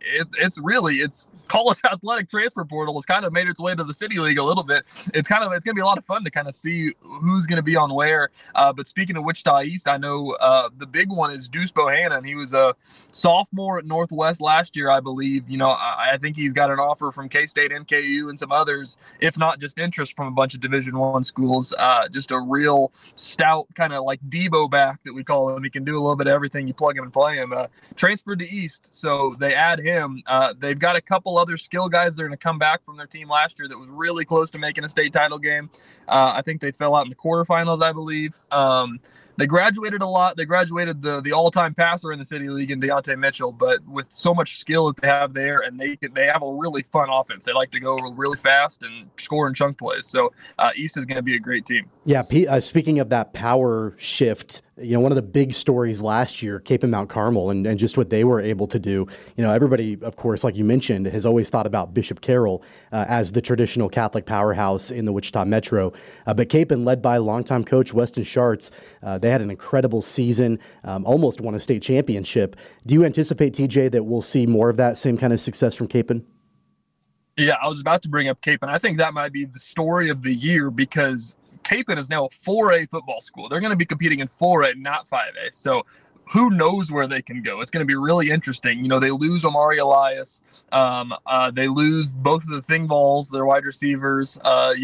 It's college athletic transfer portal has kind of made its way to the City League a little bit. It's going to be a lot of fun to kind of see who's going to be on where. But speaking of Wichita East, I know the big one is Deuce Bohannon. He was a sophomore at Northwest last year, I believe. I think he's got an offer from K-State, NKU, and some others, if not just interest from a bunch of Division I schools. Just a real stout kind of like Debo back that we call him. He can do a little bit of everything. You plug him and play him. Transferred to East, so they add him. They've got a couple other skill guys that are going to come back from their team last year that was really close to making a state title game. I think they fell out in the quarterfinals, I believe. They graduated a lot. They graduated the all-time passer in the City League in Deontay Mitchell, but with so much skill that they have there, and they have a really fun offense. They like to go really fast and score in chunk plays. So East is going to be a great team. Yeah, speaking of that power shift, one of the big stories last year, Cape and Mount Carmel, and just what they were able to do. Everybody, of course, like you mentioned, has always thought about Bishop Carroll as the traditional Catholic powerhouse in the Wichita Metro. But Cape, and led by longtime coach Weston Schartz, they had an incredible season, almost won a state championship. Do you anticipate, TJ, that we'll see more of that same kind of success from Capen? Yeah, I was about to bring up Capen. I think that might be the story of the year because Capen is now a 4A football school. They're going to be competing in 4A, not 5A. So who knows where they can go? It's going to be really interesting. They lose Omari Elias. They lose both of the Thingballs, their wide receivers.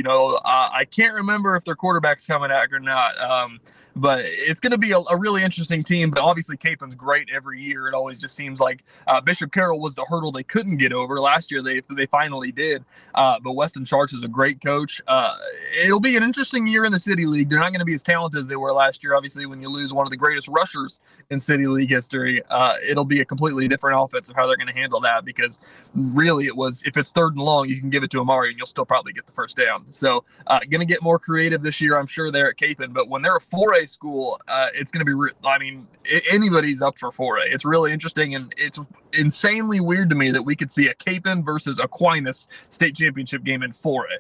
I can't remember if their quarterback's coming back or not. But it's going to be a really interesting team. But obviously, Capen's great every year. It always just seems like Bishop Carroll was the hurdle they couldn't get over. Last year, they finally did. But Weston Schartz is a great coach. It'll be an interesting year in the City League. They're not going to be as talented as they were last year. Obviously, when you lose one of the greatest rushers in City League history, it'll be a completely different offense of how they're going to handle that, because really it was, if it's 3rd and long, you can give it to Amari and you'll still probably get the first down. So going to get more creative this year, I'm sure, there at Capen. But when they're a 4A school, it's going to be anybody's up for 4A. It's really interesting, and it's insanely weird to me that we could see a Capen versus Aquinas state championship game in 4A.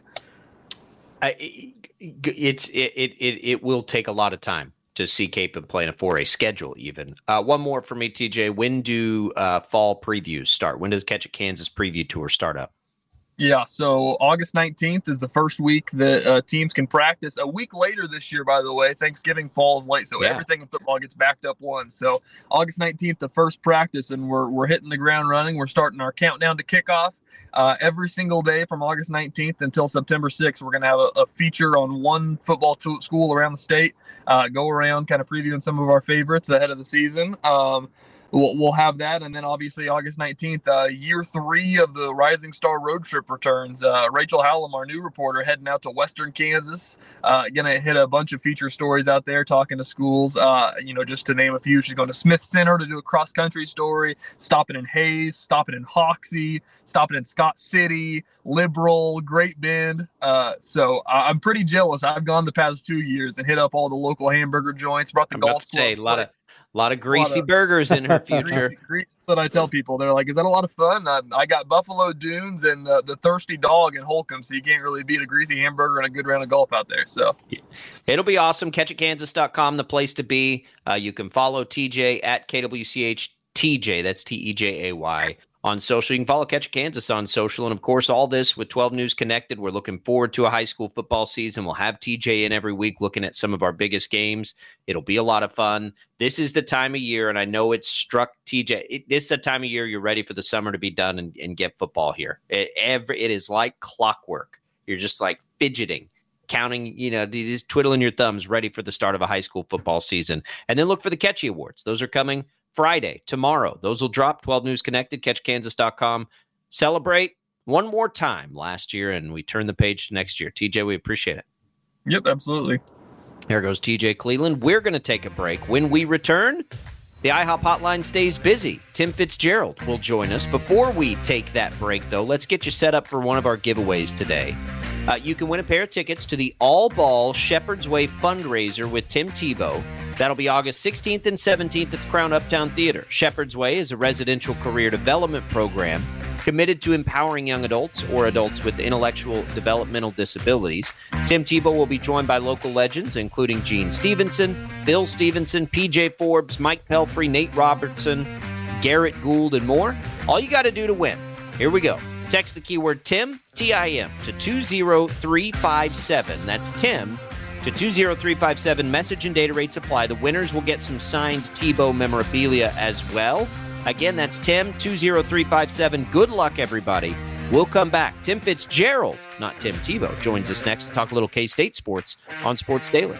It will take a lot of time to see Capen play in a 4A schedule even. One more for me, TJ. When do fall previews start? When does Catch It Kansas preview tour start up? Yeah, so August 19th is the first week that teams can practice. A week later this year, by the way, Thanksgiving falls late, so everything in football gets backed up one. So August 19th, the first practice, and we're hitting the ground running. We're starting our countdown to kickoff. Every single day from August 19th until September 6th, we're going to have a feature on one football school around the state, go around kind of previewing some of our favorites ahead of the season. we'll have that. And then obviously August 19th, year 3 of the Rising Star Road Trip returns. Rachel Hallam, our new reporter, heading out to Western Kansas, gonna hit a bunch of feature stories out there, talking to schools, just to name a few. She's going to Smith Center to do a cross country story, stopping in Hayes, stopping in Hoxie, stopping in Scott City, Liberal, Great Bend. So I'm pretty jealous. I've gone the past 2 years and hit up all the local hamburger joints, brought the golf club. A lot of greasy burgers in her future. Greasy that I tell people. They're like, is that a lot of fun? I got Buffalo Dunes and the Thirsty Dog in Holcomb, so you can't really beat a greasy hamburger and a good round of golf out there. So it'll be awesome. Catchatkansas.com, the place to be. You can follow TJ at KWCH-TJ. That's TEJAY. On social. You can follow Catch Kansas on social. And, of course, all this with 12 News Connected. We're looking forward to a high school football season. We'll have TJ in every week looking at some of our biggest games. It'll be a lot of fun. This is the time of year, and I know it's struck TJ. This is the time of year you're ready for the summer to be done and get football here. It is like clockwork. You're just like fidgeting, counting, just twiddling your thumbs, ready for the start of a high school football season. And then look for the Catchy Awards. Those are coming Friday, tomorrow. Those will drop. 12 News Connected, catchkansas.com. Celebrate one more time last year, and we turn the page to next year. TJ, we appreciate it. Yep, absolutely. There goes TJ Cleveland. We're going to take a break. When we return, the IHOP hotline stays busy. Tim Fitzgerald will join us. Before we take that break, though, let's get you set up for one of our giveaways today. You can win a pair of tickets to the All Ball Shepherd's Way fundraiser with Tim Tebow. That'll be August 16th and 17th at the Crown Uptown Theater. Shepherd's Way is a residential career development program committed to empowering young adults or adults with intellectual developmental disabilities. Tim Tebow will be joined by local legends, including Gene Stevenson, Bill Stevenson, PJ Forbes, Mike Pelfrey, Nate Robertson, Garrett Gould, and more. All you got to do to win. Here we go. Text the keyword TIM, T-I-M, to 20357. That's TIM to 20357. Message and data rates apply. The winners will get some signed Tebow memorabilia as well. Again, that's Tim, 20357. Good luck, everybody. We'll come back. Tim Fitzgerald, not Tim Tebow, joins us next to talk a little K-State sports on Sports Daily.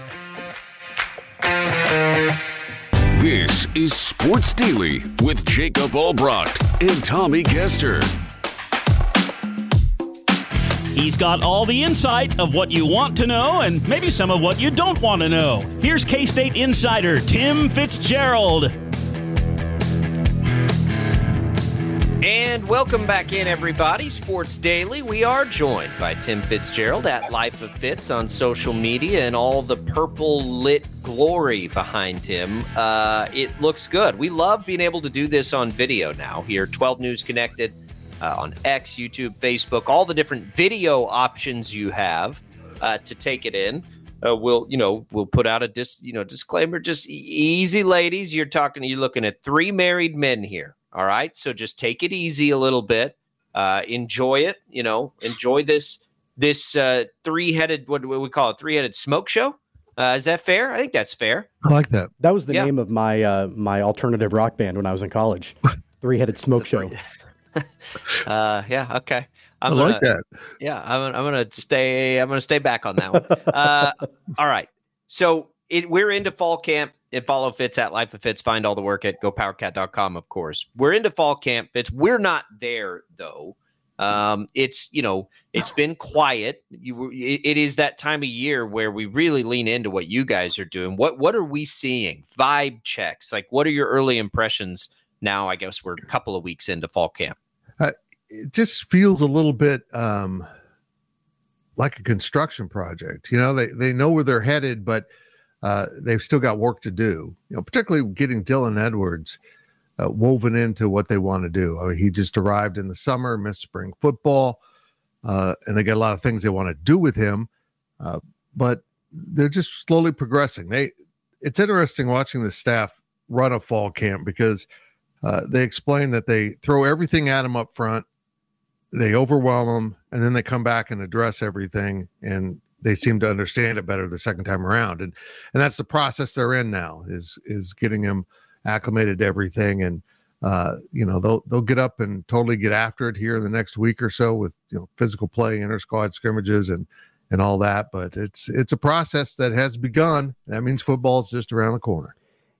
This is Sports Daily with Jacob Albrecht and Tommy Kester. He's got all the insight of what you want to know and maybe some of what you don't want to know. Here's K-State insider Tim Fitzgerald. And welcome back in, everybody. Sports Daily. We are joined by Tim Fitzgerald at Life of Fitz on social media and all the purple lit glory behind him. It looks good. We love being able to do this on video now here. 12 News Connected. On X, YouTube, Facebook, all the different video options you have to take it in. We'll put out a disclaimer. Just easy, ladies. You're looking at 3 married men here. All right, so just take it easy a little bit. Enjoy it. Enjoy this 3-headed. What do we call it? 3-headed smoke show. Is that fair? I think that's fair. I like that. That was the name of my my alternative rock band when I was in college. 3-headed smoke show. Okay. I like that. Yeah, I'm gonna stay back on that one. All right. So we're into fall camp. Follow Fitz at Life of Fitz. Find all the work at GoPowerCat.com, of course. We're into fall camp, Fitz. We're not there though. It's been quiet. It is that time of year where we really lean into what you guys are doing. What are we seeing? Vibe checks. Like, what are your early impressions now? I guess we're a couple of weeks into fall camp. It just feels a little bit like a construction project. They know where they're headed, but they've still got work to do. Particularly getting Dylan Edwards woven into what they want to do. I mean, he just arrived in the summer, missed spring football, and they got a lot of things they want to do with him. But they're just slowly progressing. It's interesting watching the staff run a fall camp because they explain that they throw everything at them up front. They overwhelm them, and then they come back and address everything, and they seem to understand it better the second time around. And that's the process they're in now is getting them acclimated to everything. And, they'll get up and totally get after it here in the next week or so with, physical play, inter-squad scrimmages and all that. But it's a process that has begun. That means football is just around the corner.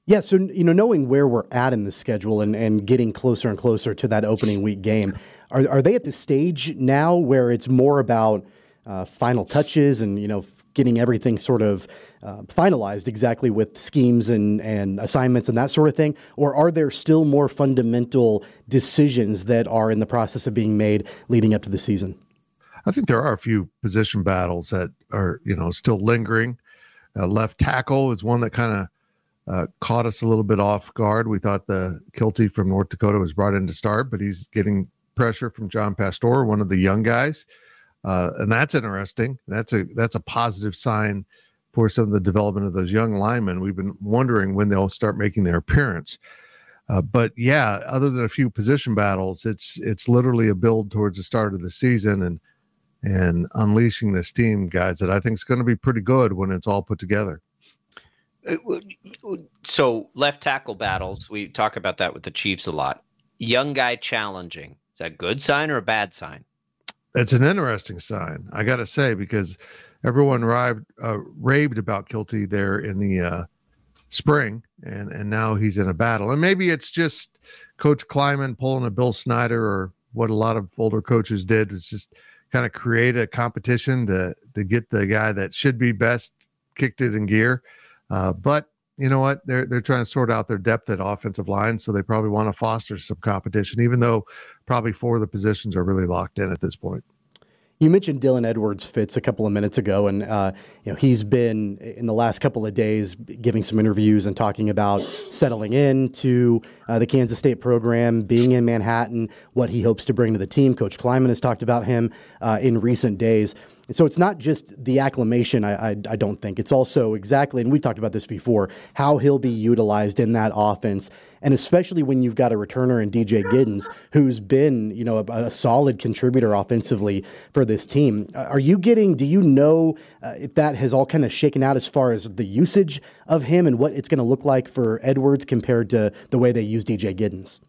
Yeah, so, knowing where we're at in the schedule and getting closer and closer to that opening week game, are they at the stage now where it's more about final touches and, getting everything sort of finalized exactly with schemes and assignments and that sort of thing? Or are there still more fundamental decisions that are in the process of being made leading up to the season? I think there are a few position battles that are, still lingering. Left tackle is one that kind of caught us a little bit off guard. We thought the Kilty from North Dakota was brought in to start, but he's getting pressure from John Pastore, one of the young guys. And that's interesting. That's a positive sign for some of the development of those young linemen. We've been wondering when they'll start making their appearance. But yeah, other than a few position battles, it's literally a build towards the start of the season and unleashing this team, guys, that I think is going to be pretty good when it's all put together. So left tackle battles, we talk about that with the Chiefs a lot. Young guy challenging. Is that a good sign or a bad sign? It's an interesting sign, I got to say, because everyone raved about Kilty there in the spring, and now he's in a battle. And maybe it's just Coach Kleiman pulling a Bill Snyder, or what a lot of older coaches did was just kind of create a competition to get the guy that should be best kicked it in gear. But you know what? They're trying to sort out their depth at offensive line, so they probably want to foster some competition, even though probably 4 of the positions are really locked in at this point. You mentioned Dylan Edwards-Fitz a couple of minutes ago, and he's been in the last couple of days giving some interviews and talking about settling into the Kansas State program, being in Manhattan, what he hopes to bring to the team. Coach Kleiman has talked about him in recent days. So it's not just the acclimation, I don't think. It's also exactly, and we've talked about this before, how he'll be utilized in that offense, and especially when you've got a returner in DJ Giddens, who's been, a solid contributor offensively for this team. Do you know if that has all kind of shaken out as far as the usage of him and what it's going to look like for Edwards compared to the way they use DJ Giddens?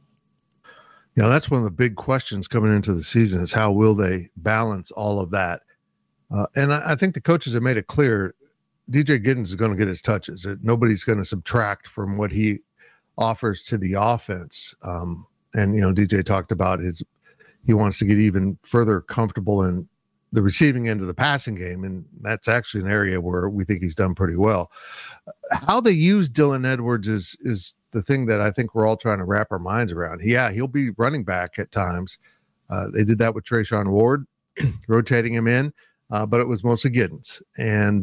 Yeah, that's one of the big questions coming into the season is how will they balance all of that? And I think the coaches have made it clear DJ Giddens is going to get his touches. Nobody's going to subtract from what he offers to the offense. And, DJ talked about he wants to get even further comfortable in the receiving end of the passing game. And that's actually an area where we think he's done pretty well. How they use Dylan Edwards is the thing that I think we're all trying to wrap our minds around. Yeah, he'll be running back at times. They did that with Treshaun Ward, rotating him in. But it was mostly Giddens. And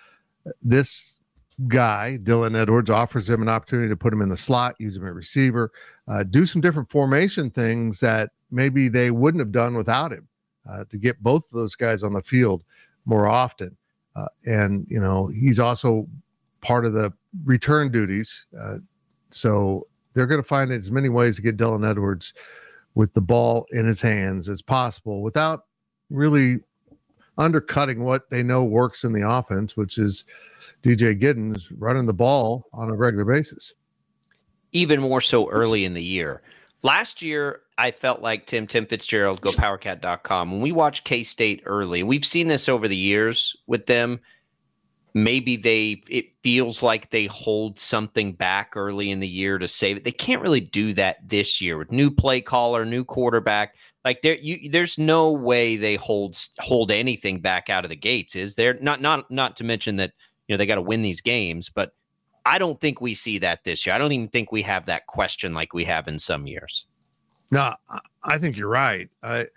this guy, Dylan Edwards, offers him an opportunity to put him in the slot, use him at receiver, do some different formation things that maybe they wouldn't have done without him, to get both of those guys on the field more often. And he's also part of the return duties. So they're going to find as many ways to get Dylan Edwards with the ball in his hands as possible without really undercutting what they know works in the offense, which is DJ Giddens running the ball on a regular basis. Even more so early in the year. Last year, I felt like Tim Fitzgerald, GoPowerCat.com. When we watched K-State early, we've seen this over the years with them. Maybe it feels like they hold something back early in the year to save it. They can't really do that this year with new play caller, new quarterback. Like there's no way they hold anything back out of the gates. Is there? Not to mention that they got to win these games, but I don't think we see that this year. I don't even think we have that question like we have in some years. No, I think you're right.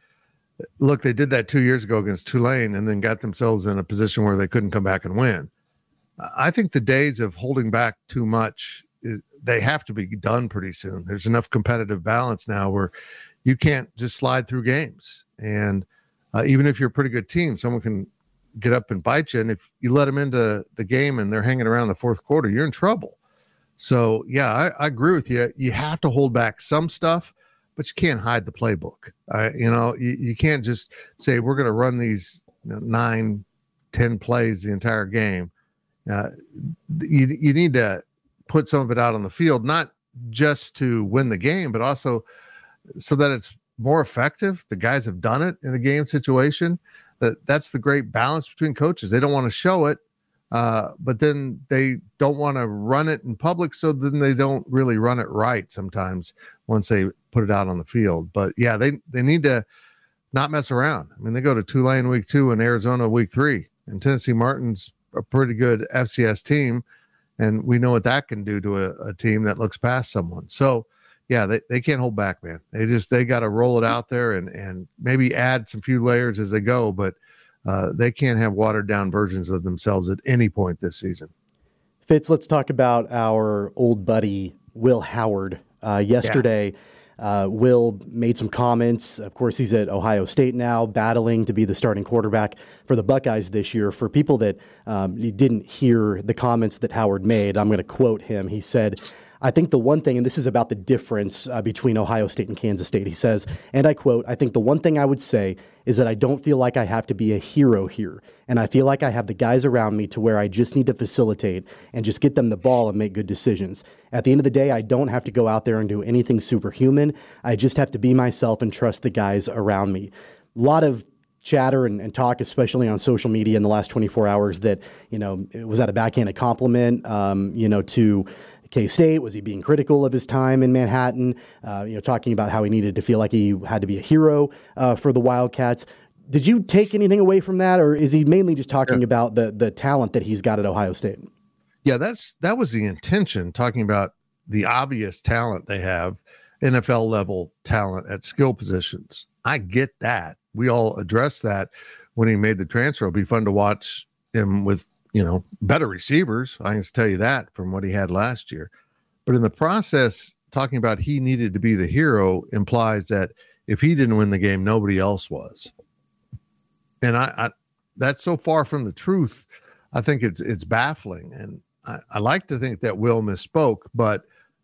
Look, they did that 2 years ago against Tulane and then got themselves in a position where they couldn't come back and win. I think the days of holding back too much, they have to be done pretty soon. There's enough competitive balance now where you can't just slide through games. And even if you're a pretty good team, someone can get up and bite you. And if you let them into the game and they're hanging around the fourth quarter, you're in trouble. So, yeah, I agree with you. You have to hold back some stuff, but you can't hide the playbook. You can't just say we're going to run these 9-10 plays the entire game. You need to put some of it out on the field, not just to win the game, but also so that it's more effective. The guys have done it in a game situation. That's the great balance between coaches. They don't want to show it, but then they don't want to run it in public, so then they don't really run it right sometimes once they put it out on the field. But yeah, they need to not mess around. I mean, they go to Tulane week 2 and Arizona week 3, and Tennessee Martin's a pretty good FCS team, and we know what that can do to a team that looks past someone. So yeah, they can't hold back, man. They got to roll it out there and maybe add some few layers as they go, but they can't have watered down versions of themselves at any point this season. Fitz, let's talk about our old buddy, Will Howard. Yesterday, Will made some comments. Of course, he's at Ohio State now, battling to be the starting quarterback for the Buckeyes this year. For people that didn't hear the comments that Howard made, I'm going to quote him. He said, I think the one thing, and this is about the difference between Ohio State and Kansas State, he says, and I quote, I think the one thing I would say is that I don't feel like I have to be a hero here. And I feel like I have the guys around me to where I just need to facilitate and just get them the ball and make good decisions. At the end of the day, I don't have to go out there and do anything superhuman. I just have to be myself and trust the guys around me. A lot of chatter and talk, especially on social media in the last 24 hours, that, it was that a backhanded compliment, to K-State? Was he being critical of his time in Manhattan? Talking about how he needed to feel like he had to be a hero for the Wildcats. Did you take anything away from that, or is he mainly just talking about the talent that he's got at Ohio State? Yeah, that was the intention, talking about the obvious talent they have, NFL level talent at skill positions. I get that. We all addressed that when he made the transfer. It'll be fun to watch him with better receivers. I can tell you that from what he had last year. But in the process, talking about he needed to be the hero implies that if he didn't win the game, nobody else was. And I that's so far from the truth. I think it's baffling. And I like to think that Will misspoke, but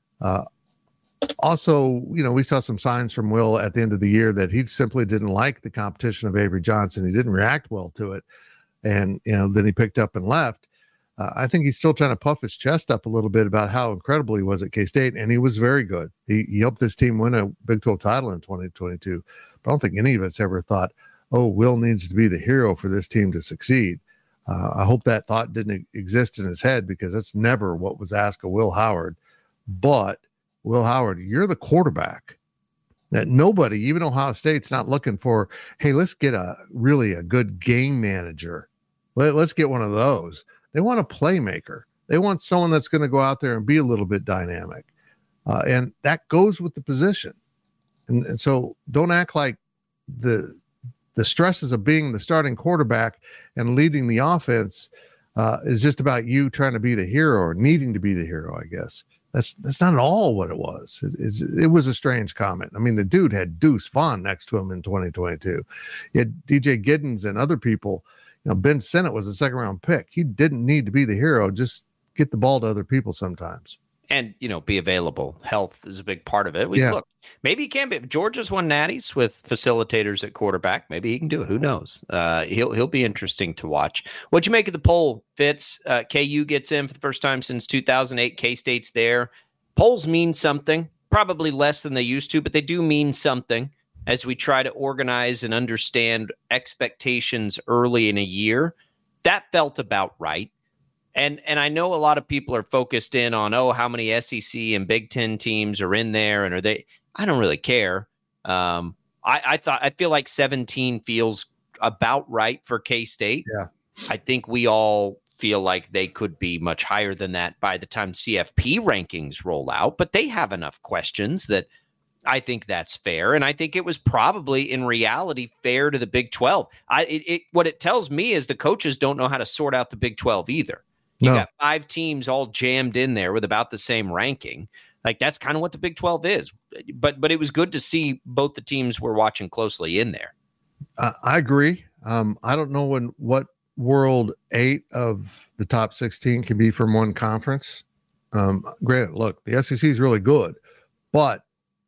also, we saw some signs from Will at the end of the year that he simply didn't like the competition of Avery Johnson. He didn't react well to it. And, then he picked up and left. I think he's still trying to puff his chest up a little bit about how incredible he was at K-State, and he was very good. He helped this team win a Big 12 title in 2022. But I don't think any of us ever thought, Will needs to be the hero for this team to succeed. I hope that thought didn't exist in his head, because that's never what was asked of Will Howard. But, Will Howard, you're the quarterback. That nobody, even Ohio State's not looking for, hey, let's get a good game manager. Let's get one of those. They want a playmaker. They want someone that's going to go out there and be a little bit dynamic. And that goes with the position. And so don't act like the stresses of being the starting quarterback and leading the offense is just about you trying to be the hero or needing to be the hero, I guess. That's not at all what it was. It was a strange comment. I mean, the dude had Deuce Vaughn next to him in 2022. He had DJ Giddens and other people. Ben Sinnott was a second-round pick. He didn't need to be the hero. Just get the ball to other people sometimes. And, be available. Health is a big part of it. Look, maybe he can be. Georgia's won natties with facilitators at quarterback. Maybe he can do it. Who knows? He'll be interesting to watch. What'd you make of the poll, Fitz? KU gets in for the first time since 2008. K-State's there. Polls mean something, probably less than they used to, but they do mean something as we try to organize and understand expectations early in a year. That felt about right. And I know a lot of people are focused in on, how many SEC and Big Ten teams are in there, and are they? I don't really care. I feel like 17 feels about right for K-State. Yeah. I think we all feel like they could be much higher than that by the time CFP rankings roll out, but they have enough questions that I think that's fair. And I think it was probably in reality fair to the Big 12. What it tells me is the coaches don't know how to sort out the Big 12 either. You got 5 teams all jammed in there with about the same ranking. Like, that's kind of what the Big 12 is. But it was good to see both the teams we're watching closely in there. I agree. I don't know what world 8 of the top 16 can be from one conference. Granted, look, the SEC is really good, but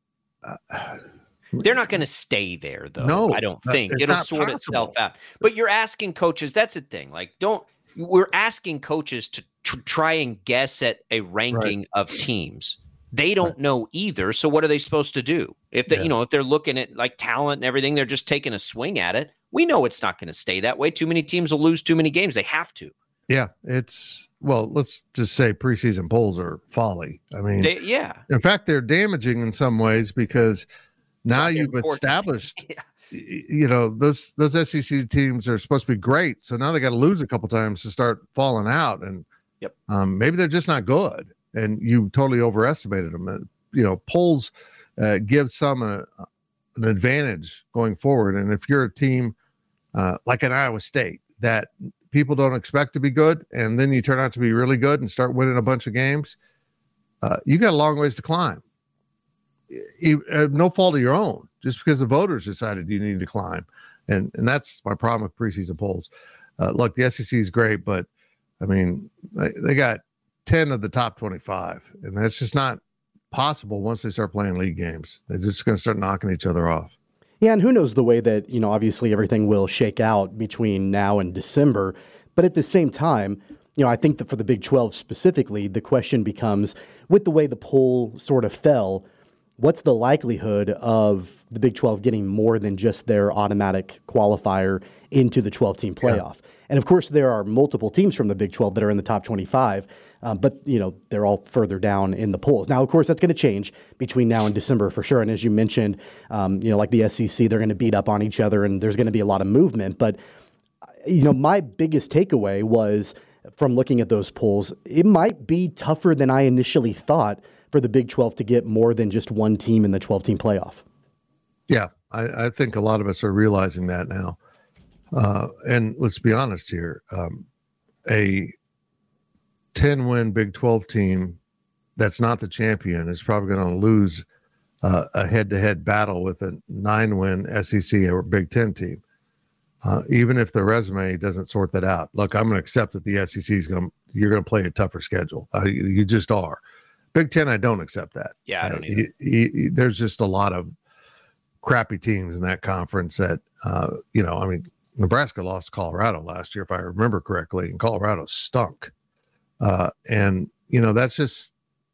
they're not going to stay there, though. No, I don't think. It'll sort itself out. But you're asking coaches. That's the thing. We're asking coaches to try and guess at a ranking of teams. They don't know either. So what are they supposed to do? If they, if they're looking at like talent and everything, they're just taking a swing at it. We know it's not going to stay that way. Too many teams will lose too many games. They have to. Yeah, let's just say preseason polls are folly. I mean, in fact, they're damaging in some ways because now you've established, those SEC teams are supposed to be great. So now they got to lose a couple times to start falling out. And maybe they're just not good. And you totally overestimated them. Polls give some an advantage going forward. And if you're a team like an Iowa State that people don't expect to be good, and then you turn out to be really good and start winning a bunch of games, you got a long ways to climb. No fault of your own, just because the voters decided you need to climb. And that's my problem with preseason polls. Look, the SEC is great, but I mean, they got 10 of the top 25, and that's just not possible once they start playing league games. They're just going to start knocking each other off. Yeah, and who knows the way that, obviously everything will shake out between now and December. But at the same time, I think that for the Big 12 specifically, the question becomes, with the way the poll sort of fell, what's the likelihood of the Big 12 getting more than just their automatic qualifier into the 12-team playoff? Yeah. And of course, there are multiple teams from the Big 12 that are in the top 25, but they're all further down in the polls. Now, of course, that's going to change between now and December for sure. And as you mentioned, like the SEC, they're going to beat up on each other, and there's going to be a lot of movement. But my biggest takeaway was from looking at those polls, it might be tougher than I initially thought for the Big 12 to get more than just one team in the 12-team playoff. Yeah, I think a lot of us are realizing that now. And let's be honest here, a 10-win Big 12 team that's not the champion is probably going to lose a head-to-head battle with a 9-win SEC or Big 10 team, even if the resume doesn't sort that out. Look, I'm going to accept that the SEC you're going to play a tougher schedule. You just are. Big 10, I don't accept that. Yeah, I don't either. There's just a lot of crappy teams in that conference that, Nebraska lost to Colorado last year, if I remember correctly, and Colorado stunk. And that's just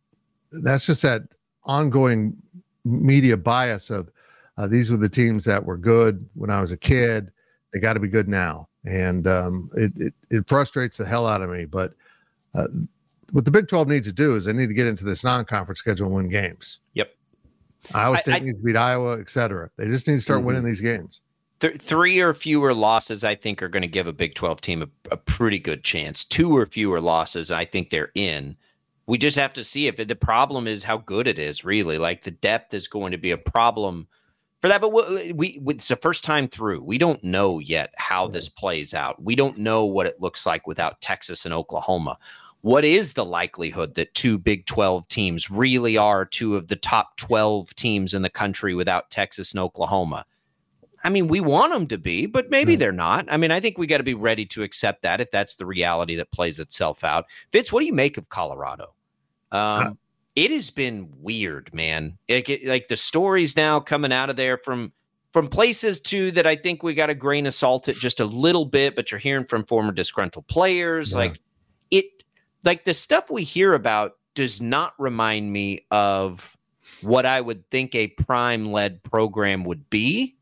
that ongoing media bias of these were the teams that were good when I was a kid. They got to be good now. And it frustrates the hell out of me. But what the Big 12 needs to do is they need to get into this non-conference schedule and win games. Yep. Iowa State needs to beat Iowa, et cetera. They just need to start winning these games. 3 or fewer losses, I think, are going to give a Big 12 team a pretty good chance. 2 or fewer losses, I think they're in. We just have to see if the problem is how good it is, really. Like, the depth is going to be a problem for that. But it's the first time through. We don't know yet how this plays out. We don't know what it looks like without Texas and Oklahoma. What is the likelihood that 2 Big 12 teams really are 2 of the top 12 teams in the country without Texas and Oklahoma? I mean, we want them to be, but maybe they're not. I mean, I think we got to be ready to accept that if that's the reality that plays itself out. Fitz, what do you make of Colorado? It has been weird, man. Like the stories now coming out of there from places too that I think we got to grain of salt it just a little bit, but you're hearing from former disgruntled players. Yeah. Like the stuff we hear about does not remind me of what I would think a Prime-led program would be.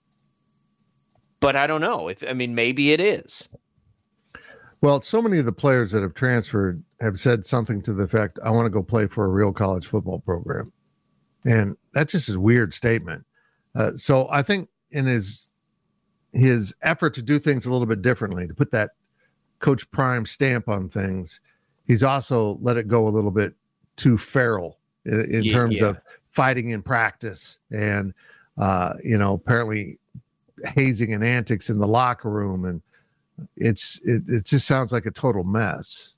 But I don't know. Maybe it is. Well, so many of the players that have transferred have said something to the effect, I want to go play for a real college football program. And that's just a weird statement. So I think in his effort to do things a little bit differently, to put that Coach Prime stamp on things, he's also let it go a little bit too feral in terms of fighting in practice and, apparently hazing and antics in the locker room. And it just sounds like a total mess.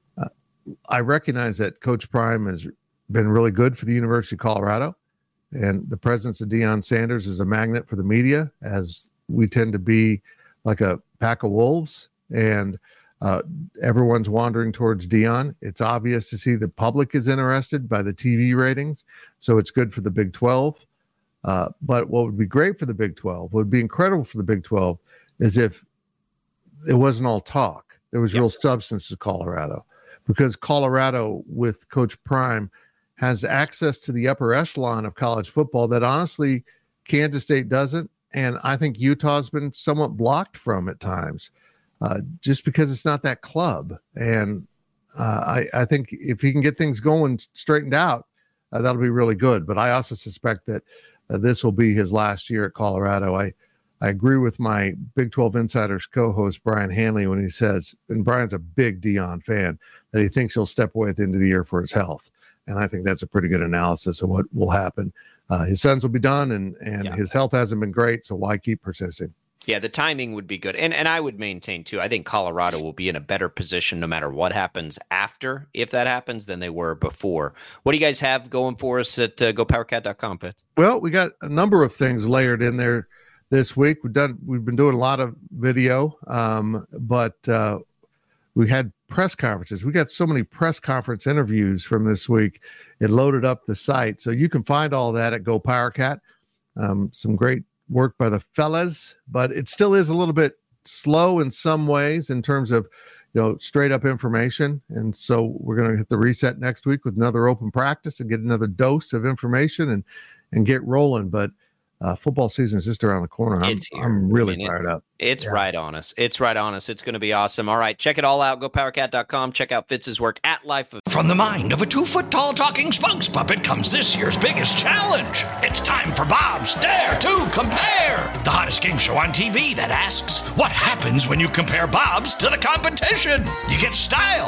I recognize that Coach Prime has been really good for the University of Colorado, and the presence of Deion Sanders is a magnet for the media, as we tend to be like a pack of wolves, and everyone's wandering towards Deion. It's obvious to see the public is interested by the TV ratings, so it's good for the Big 12. But what would be great for the Big 12, what would be incredible for the Big 12, is if it wasn't all talk. There was real substance to Colorado, because Colorado with Coach Prime has access to the upper echelon of college football that honestly Kansas State doesn't. And I think Utah's been somewhat blocked from at times. just because it's not that club. And I think if he can get things going straightened out, that'll be really good. But I also suspect that this will be his last year at Colorado. I agree with my Big 12 Insiders co-host Brian Hanley when he says, and Brian's a big Deion fan, that he thinks he'll step away at the end of the year for his health. And I think that's a pretty good analysis of what will happen. His sentence will be done, and his health hasn't been great, so why keep persisting? Yeah, the timing would be good. And I would maintain, too, I think Colorado will be in a better position no matter what happens after, if that happens, than they were before. What do you guys have going for us at GoPowerCat.com, Fitz? Well, we got a number of things layered in there this week. We've been doing a lot of video, but we had press conferences. We got so many press conference interviews from this week. It loaded up the site. So you can find all that at GoPowerCat. Some great work by the fellas, but it still is a little bit slow in some ways in terms of, straight up information. And so we're going to hit the reset next week with another open practice and get another dose of information and get rolling. But football season is just around the corner. I'm really fired up. It's right on us. It's right on us. It's going to be awesome. All right, check it all out. GoPowerCat.com. Check out Fitz's work at Life of. From the mind of a 2-foot-tall talking spokes puppet comes this year's biggest challenge. It's time for Bob's Dare to Compare, the hottest game show on TV that asks, what happens when you compare Bob's to the competition? You get style.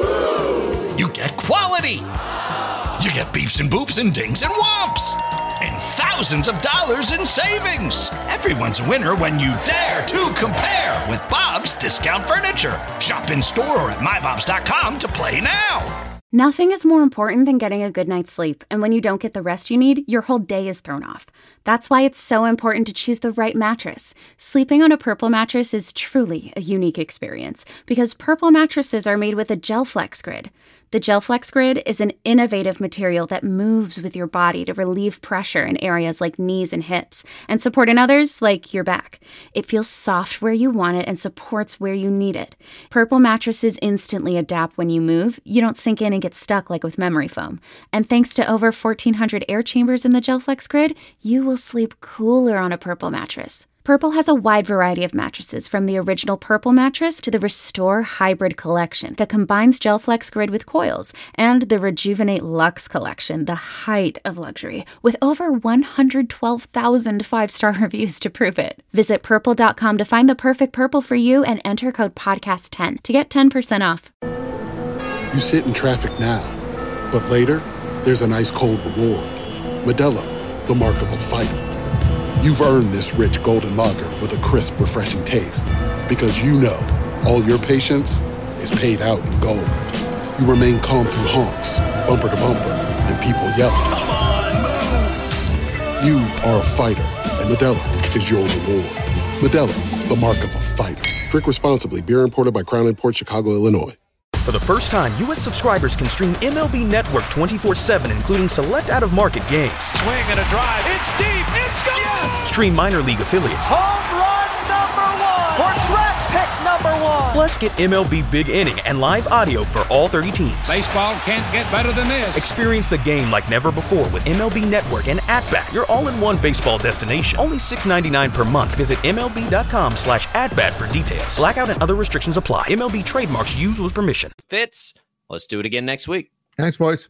You get quality. You get beeps and boops and dings and whomps. And thousands of dollars in savings. Everyone's a winner when you dare to compare with Bob's Discount Furniture. Shop in store or at mybobs.com to play now. Nothing is more important than getting a good night's sleep, and when you don't get the rest you need, your whole day is thrown off. That's why it's so important to choose the right mattress. Sleeping on a Purple mattress is truly a unique experience, because Purple mattresses are made with a GelFlex Grid. The GelFlex Grid is an innovative material that moves with your body to relieve pressure in areas like knees and hips, and support in others like your back. It feels soft where you want it and supports where you need it. Purple mattresses instantly adapt when you move. You don't sink in and get stuck like with memory foam. And thanks to over 1,400 air chambers in the GelFlex Grid, you will sleep cooler on a Purple mattress. Purple has a wide variety of mattresses, from the original Purple mattress to the Restore Hybrid collection that combines GelFlex Grid with coils, and the Rejuvenate Luxe collection, the height of luxury, with over 112,000 5-star reviews to prove it. Visit Purple.com to find the perfect Purple for you and enter code PODCAST10 to get 10% off. You sit in traffic now, but later, there's an ice-cold reward. Modelo, the mark of a fighter. You've earned this rich golden lager with a crisp, refreshing taste. Because you know, all your patience is paid out in gold. You remain calm through honks, bumper to bumper, and people yelling. Come on, move! You are a fighter, and Modelo is your reward. Modelo, the mark of a fighter. Drink responsibly. Beer imported by Crown Imports, Chicago, Illinois. For the first time, U.S. subscribers can stream MLB Network 24/7, including select out-of-market games. Swing and a drive. It's deep. It's gone. Yes! Stream minor league affiliates. Home run #1 for draft pick #1. Plus, get MLB Big Inning and live audio for all 30 teams. Baseball can't get better than this. Experience the game like never before with MLB Network and At-Bat, your all-in-one baseball destination. Only $6.99 per month. Visit MLB.com/AtBat for details. Blackout and other restrictions apply. MLB trademarks used with permission. Fitz, let's do it again next week. Thanks, boys.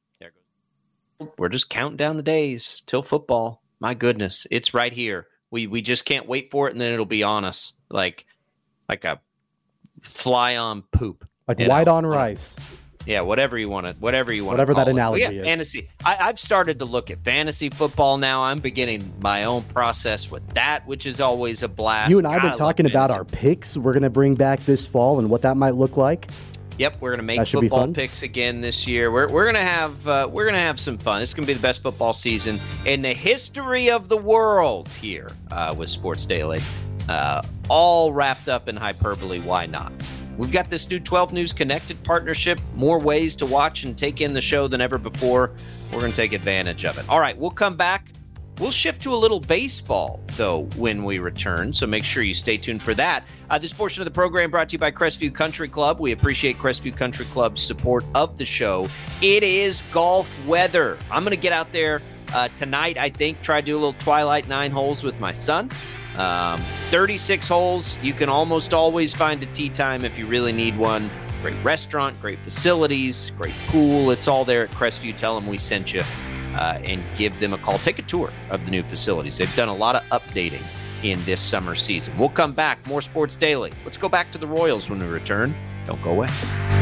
We're just counting down the days till football. My goodness, it's right here. We just can't wait for it, and then it'll be on us like a fly on poop, like white on rice. Yeah, whatever you want to, whatever that analogy is. Fantasy. I've started to look at fantasy football now. I'm beginning my own process with that, which is always a blast. You and I have been talking about our picks we're going to bring back this fall and what that might look like. Yep, we're gonna make football picks again this year. We're gonna have some fun. This is gonna be the best football season in the history of the world here with Sports Daily. All wrapped up in hyperbole. Why not? We've got this new 12 News Connected partnership. More ways to watch and take in the show than ever before. We're gonna take advantage of it. All right, we'll come back. We'll shift to a little baseball, though, when we return, so make sure you stay tuned for that. This portion of the program brought to you by Crestview Country Club. We appreciate Crestview Country Club's support of the show. It is golf weather. I'm going to get out there tonight, I think, try to do a little Twilight 9 holes with my son. 36 holes. You can almost always find a tee time if you really need one. Great restaurant, great facilities, great pool. It's all there at Crestview. Tell them we sent you and give them a call. Take a tour of the new facilities. They've done a lot of updating in this summer season. We'll come back. More Sports Daily. Let's go back to the Royals when we return. Don't go away.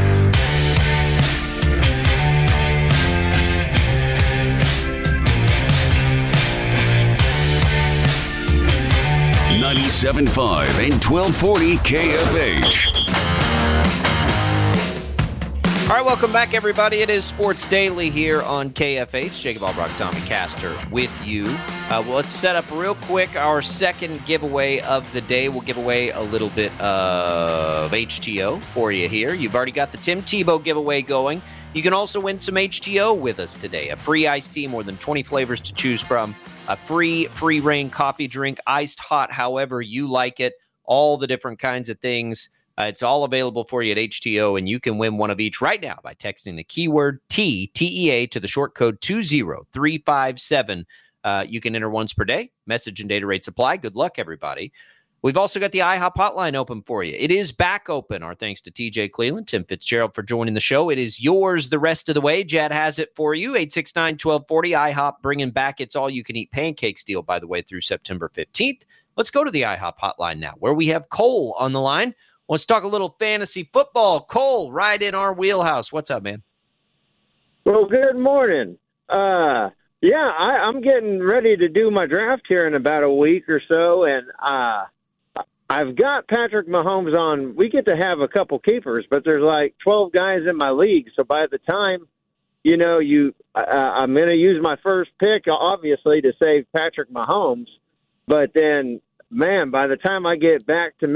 97.5 and 1240 KFH. All right, welcome back, everybody. It is Sports Daily here on KFH. Jacob Albrock, Tommy Castor with you. Well, let's set up real quick our second giveaway of the day. We'll give away a little bit of HTO for you here. You've already got the Tim Tebow giveaway going. You can also win some HTO with us today. A free iced tea, more than 20 flavors to choose from. A free reign coffee drink, iced hot, however you like it. All the different kinds of things. It's all available for you at HTO, and you can win one of each right now by texting the keyword TEA to the short code 20357. You can enter once per day. Message and data rates apply. Good luck, everybody. We've also got the IHOP hotline open for you. It is back open. Our thanks to TJ Cleveland, Tim Fitzgerald for joining the show. It is yours the rest of the way. Jad has it for you. 869-1240. IHOP bringing back its all-you-can-eat pancakes deal, by the way, through September 15th. Let's go to the IHOP hotline now, where we have Cole on the line. Let's talk a little fantasy football. Cole, right in our wheelhouse. What's up, man? Well, good morning. I'm getting ready to do my draft here in about a week or so, and I've got Patrick Mahomes on. We get to have a couple keepers, but there's like 12 guys in my league, so by the time, I'm going to use my first pick, obviously, to save Patrick Mahomes, but then – man, by the time it gets back to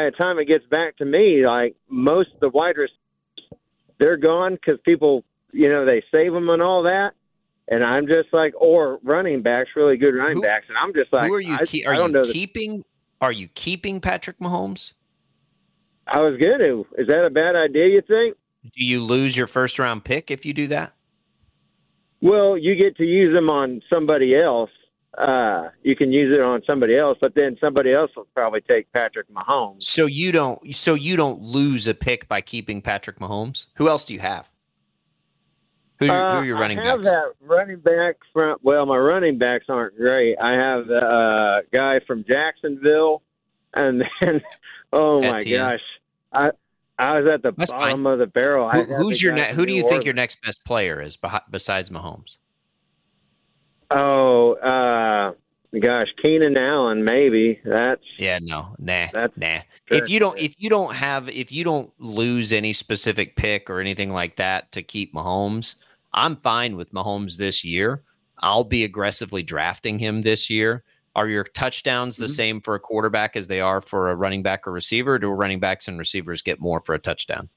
me, like most of the wide receivers, they're gone because people, they save them and all that. And I'm just like, or running backs, really good running backs, and I'm just like, who are you? Are you keeping Patrick Mahomes? I was going to. Is that a bad idea? You think? Do you lose your first round pick if you do that? Well, you get to use them on somebody else. You can use it on somebody else, but then somebody else will probably take Patrick Mahomes. So you don't lose a pick by keeping Patrick Mahomes. Who else do you have? Who are your running backs? I have that running back from. Well, my running backs aren't great. I have the guy from Jacksonville, and then my gosh, I was at the bottom of the barrel. Who do you think your next best player is besides Mahomes? Keenan Allen, maybe. Nah. If you don't lose any specific pick or anything like that to keep Mahomes, I'm fine with Mahomes this year. I'll be aggressively drafting him this year. Are your touchdowns the same for a quarterback as they are for a running back or receiver? Or do running backs and receivers get more for a touchdown?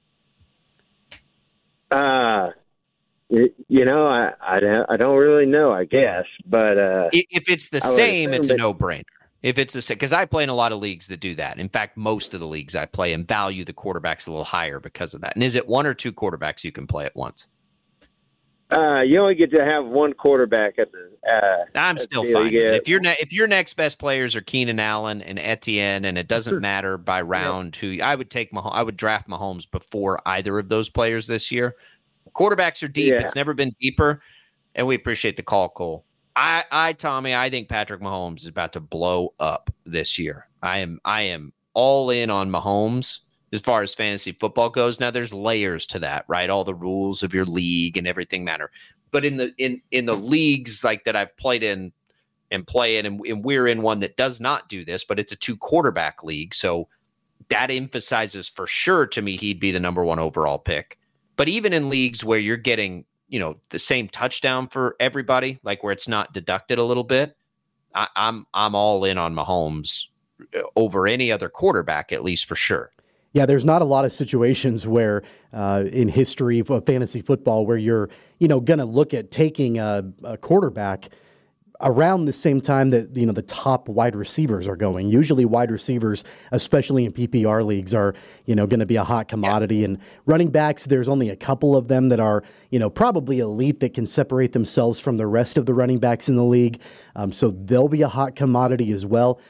I don't really know, I guess, but if it's the same, it's a no-brainer. If it's the same, because I play in a lot of leagues that do that. In fact, most of the leagues I play and value the quarterbacks a little higher because of that. And is it one or two quarterbacks you can play at once? You only get to have one quarterback at the. I'm still fine with it. If your next best players are Keenan Allen and Etienne, and it doesn't matter by round who, I would draft Mahomes before either of those players this year. Quarterbacks are deep. Yeah. It's never been deeper, and we appreciate the call, Cole. Tommy, I think Patrick Mahomes is about to blow up this year. I am all in on Mahomes as far as fantasy football goes. Now, there's layers to that, right? All the rules of your league and everything matter. But in the leagues like that I've played in and play in, and we're in one that does not do this, but it's a 2-quarterback league, so that emphasizes for sure to me he'd be the number one overall pick. But even in leagues where you're getting, the same touchdown for everybody, like where it's not deducted a little bit, I'm all in on Mahomes over any other quarterback, at least for sure. Yeah, there's not a lot of situations where in history of fantasy football where you're, going to look at taking a quarterback around the same time that, the top wide receivers are going. Usually wide receivers, especially in PPR leagues, are, going to be a hot commodity. Yeah. And running backs, there's only a couple of them that are, probably elite that can separate themselves from the rest of the running backs in the league. So they'll be a hot commodity as well.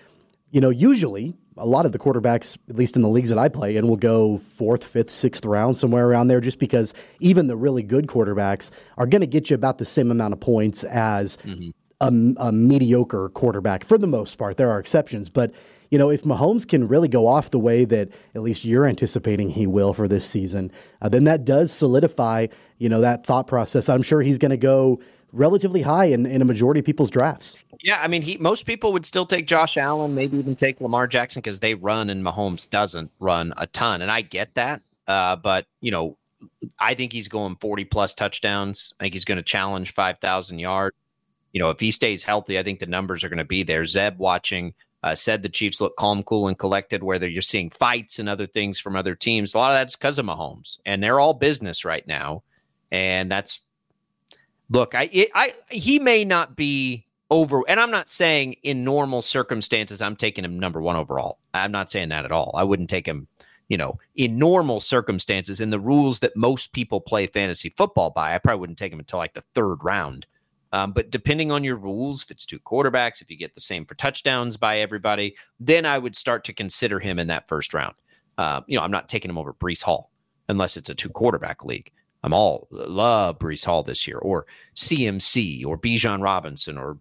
usually a lot of the quarterbacks, at least in the leagues that I play in, will go 4th, 5th, 6th round, somewhere around there, just because even the really good quarterbacks are going to get you about the same amount of points as a mediocre quarterback for the most part. There are exceptions, but if Mahomes can really go off the way that at least you're anticipating he will for this season, then that does solidify, that thought process. I'm sure he's going to go relatively high in a majority of people's drafts. Yeah, I mean, most people would still take Josh Allen, maybe even take Lamar Jackson because they run and Mahomes doesn't run a ton, and I get that. But I think he's going 40-plus touchdowns. I think he's going to challenge 5,000 yards. If he stays healthy, I think the numbers are going to be there. Zeb watching said the Chiefs look calm, cool, and collected, where you're seeing fights and other things from other teams. A lot of that's because of Mahomes, and they're all business right now. And that's look, he may not be over, and I'm not saying in normal circumstances I'm taking him number 1 overall. I'm not saying that at all. I wouldn't take him, in normal circumstances, in the rules that most people play fantasy football by. I probably wouldn't take him until like the 3rd round. But depending on your rules, if it's 2 quarterbacks, if you get the same for touchdowns by everybody, then I would start to consider him in that 1st round. I'm not taking him over Breece Hall unless it's a 2 quarterback league. Love Breece Hall this year, or CMC, or Bijan Robinson, or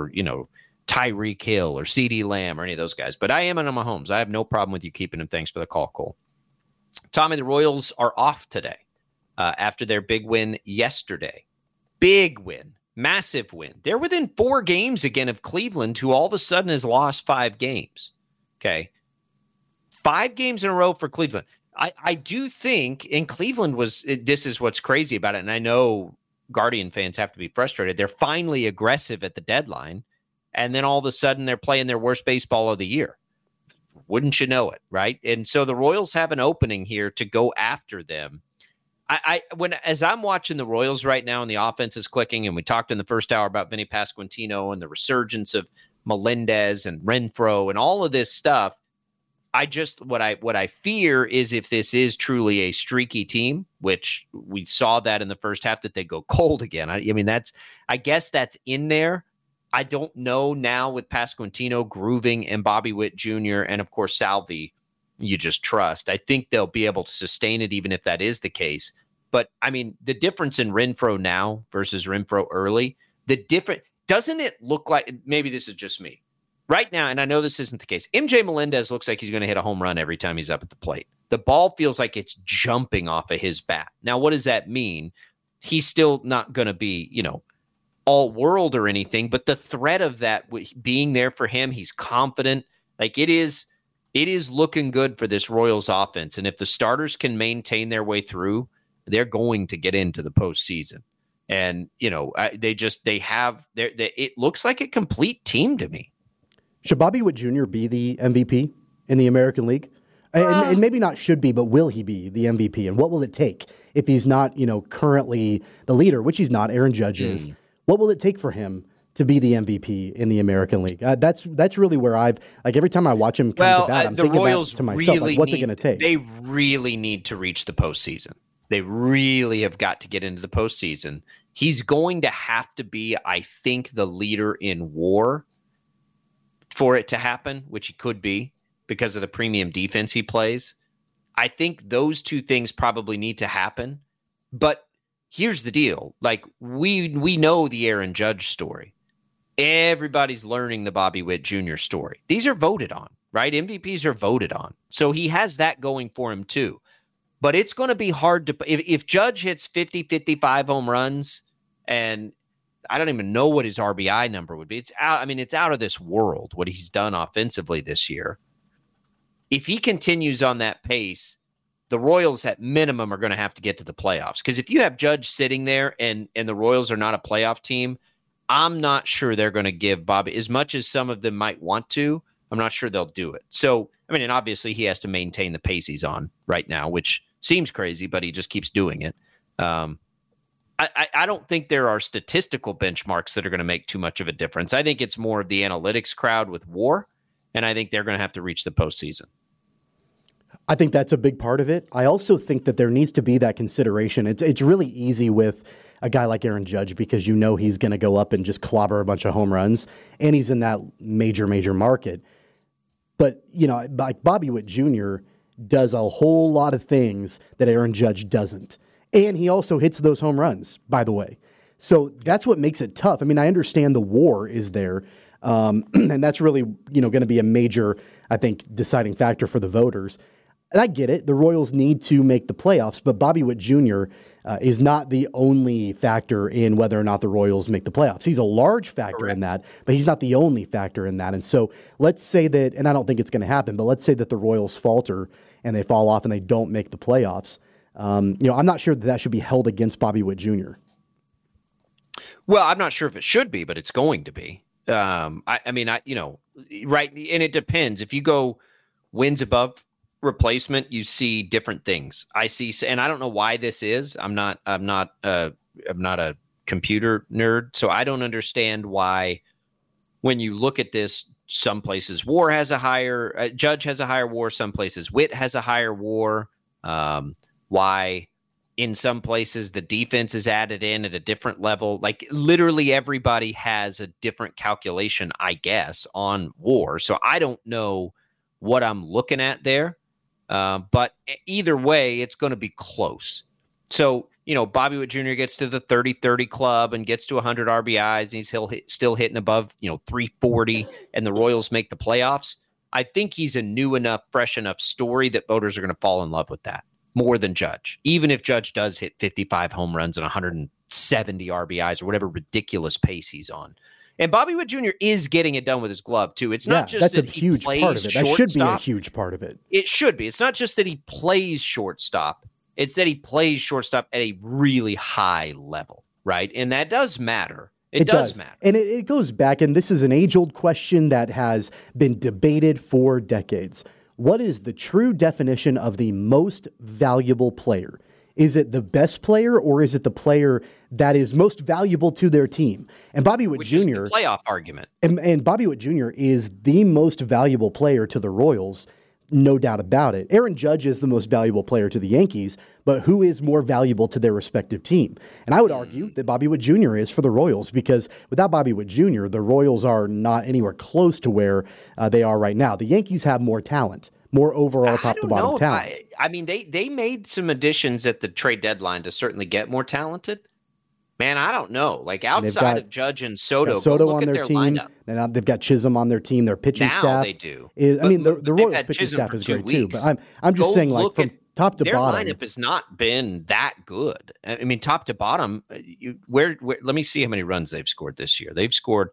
Tyreek Hill, or CeeDee Lamb, or any of those guys. But I am on Mahomes. I have no problem with you keeping him. Thanks for the call, Cole. Tommy, the Royals are off today after their big win yesterday. Big win. Massive win. They're within 4 games again of Cleveland, who all of a sudden has lost 5 games. Okay. 5 games in a row for Cleveland. I do think, and Cleveland this is what's crazy about it, and I know Guardian fans have to be frustrated. They're finally aggressive at the deadline, and then all of a sudden they're playing their worst baseball of the year. Wouldn't you know it, right? And so the Royals have an opening here to go after them. As I'm watching the Royals right now and the offense is clicking, and we talked in the first hour about Vinny Pasquantino and the resurgence of Melendez and Renfroe and all of this stuff, what I fear is if this is truly a streaky team, which we saw that in the first half, that they go cold again. I guess that's in there. I don't know now with Pasquantino, Grooving, and Bobby Witt Jr., and of course Salvi, you just trust. I think they'll be able to sustain it even if that is the case. But the difference in Renfroe now versus Renfroe early, doesn't it look like, maybe this is just me, right now, and I know this isn't the case, MJ Melendez looks like he's going to hit a home run every time he's up at the plate. The ball feels like it's jumping off of his bat. Now, what does that mean? He's still not going to be, all world or anything, but the threat of that being there for him, he's confident. Like it is looking good for this Royals offense. And if the starters can maintain their way through, they're going to get into the postseason. And, it looks like a complete team to me. Should Bobby Witt Jr. be the MVP in the American League? And maybe not should be, but will he be the MVP? And what will it take if he's not, currently the leader, which he's not, Aaron Judge is? What will it take for him to be the MVP in the American League? That's really where every time I watch him come to bat, I'm thinking Royals to myself, what's it going to take? They really need to reach the postseason. They really have got to get into the postseason. He's going to have to be, I think, the leader in WAR for it to happen, which he could be because of the premium defense he plays. I think those 2 things probably need to happen. But here's the deal. We know the Aaron Judge story. Everybody's learning the Bobby Witt Jr. story. These are voted on, right? MVPs are voted on. So he has that going for him too. But it's going to be hard to, if Judge hits 50, 55 home runs, and I don't even know what his RBI number would be. It's out of this world what he's done offensively this year. If he continues on that pace, the Royals at minimum are going to have to get to the playoffs. Because if you have Judge sitting there and the Royals are not a playoff team, I'm not sure they're going to give Bobby, as much as some of them might want to, I'm not sure they'll do it. So, and obviously he has to maintain the pace he's on right now, which seems crazy, but he just keeps doing it. I don't think there are statistical benchmarks that are going to make too much of a difference. I think it's more of the analytics crowd with WAR, and I think they're going to have to reach the postseason. I think that's a big part of it. I also think that there needs to be that consideration. It's really easy with a guy like Aaron Judge because he's going to go up and just clobber a bunch of home runs, and he's in that major market. But, like Bobby Witt Jr. does a whole lot of things that Aaron Judge doesn't. And he also hits those home runs, by the way. So that's what makes it tough. I mean, I understand the WAR is there, and that's really, going to be a major, I think, deciding factor for the voters. And I get it. The Royals need to make the playoffs, but Bobby Witt Jr. Is not the only factor in whether or not the Royals make the playoffs. He's a large factor in that, but he's not the only factor in that. And so let's say that, and I don't think it's going to happen, but let's say that the Royals falter and they fall off and they don't make the playoffs. I'm not sure that should be held against Bobby Witt Jr. Well, I'm not sure if it should be, but it's going to be. Right. And it depends. If you go wins above replacement, you see different things. I see, and I don't know why this is. I'm not a computer nerd, so I don't understand why when you look at this, some places WAR has a higher, Judge has a higher WAR, some places Witt has a higher WAR. Why in some places the defense is added in at a different level. Like literally everybody has a different calculation, I guess, on WAR. So I don't know what I'm looking at there. But either way, it's going to be close. So, Bobby Witt Jr. gets to the 30-30 club and gets to 100 RBIs, and he's still hitting above, 340, and the Royals make the playoffs. I think he's a new enough, fresh enough story that voters are going to fall in love with that more than Judge. Even if Judge does hit 55 home runs and 170 RBIs or whatever ridiculous pace he's on. And Bobby Witt Jr. is getting it done with his glove, too. It's not just that he plays shortstop. That should be a huge part of it. It should be. It's not just that he plays shortstop. It's that he plays shortstop at a really high level, right? And that does matter. It does matter. And it goes back, and this is an age-old question that has been debated for decades. What is the true definition of the most valuable player? Is it the best player, or is it the player that is most valuable to their team? And Bobby Witt Jr. is the playoff argument. And Bobby Witt Jr. is the most valuable player to the Royals, no doubt about it. Aaron Judge is the most valuable player to the Yankees, but who is more valuable to their respective team? And I would argue that Bobby Witt Jr. is for the Royals, because without Bobby Witt Jr., the Royals are not anywhere close to where they are right now. The Yankees have more talent. More overall top-to-bottom talent. I mean, they made some additions at the trade deadline to certainly get more talented. Man, I don't know. Like outside of Judge and Soto, Soto look on at their team. lineup. And they've got Chisholm on their team. Their pitching now staff. They do. The Royals pitching Chisholm staff is great weeks. too. But I'm just saying, like from top to bottom, their lineup has not been that good. I mean, top to bottom. Where? Let me see how many runs they've scored this year. They've scored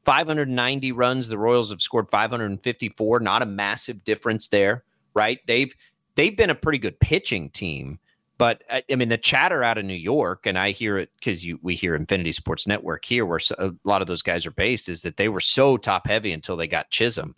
590 runs. The Royals have scored 554. Not a massive difference there. Right. They've been a pretty good pitching team, but I mean, the chatter out of New York, and I hear it because we hear Infinity Sports Network here, where a lot of those guys are based, is that they were so top heavy until they got Chisholm.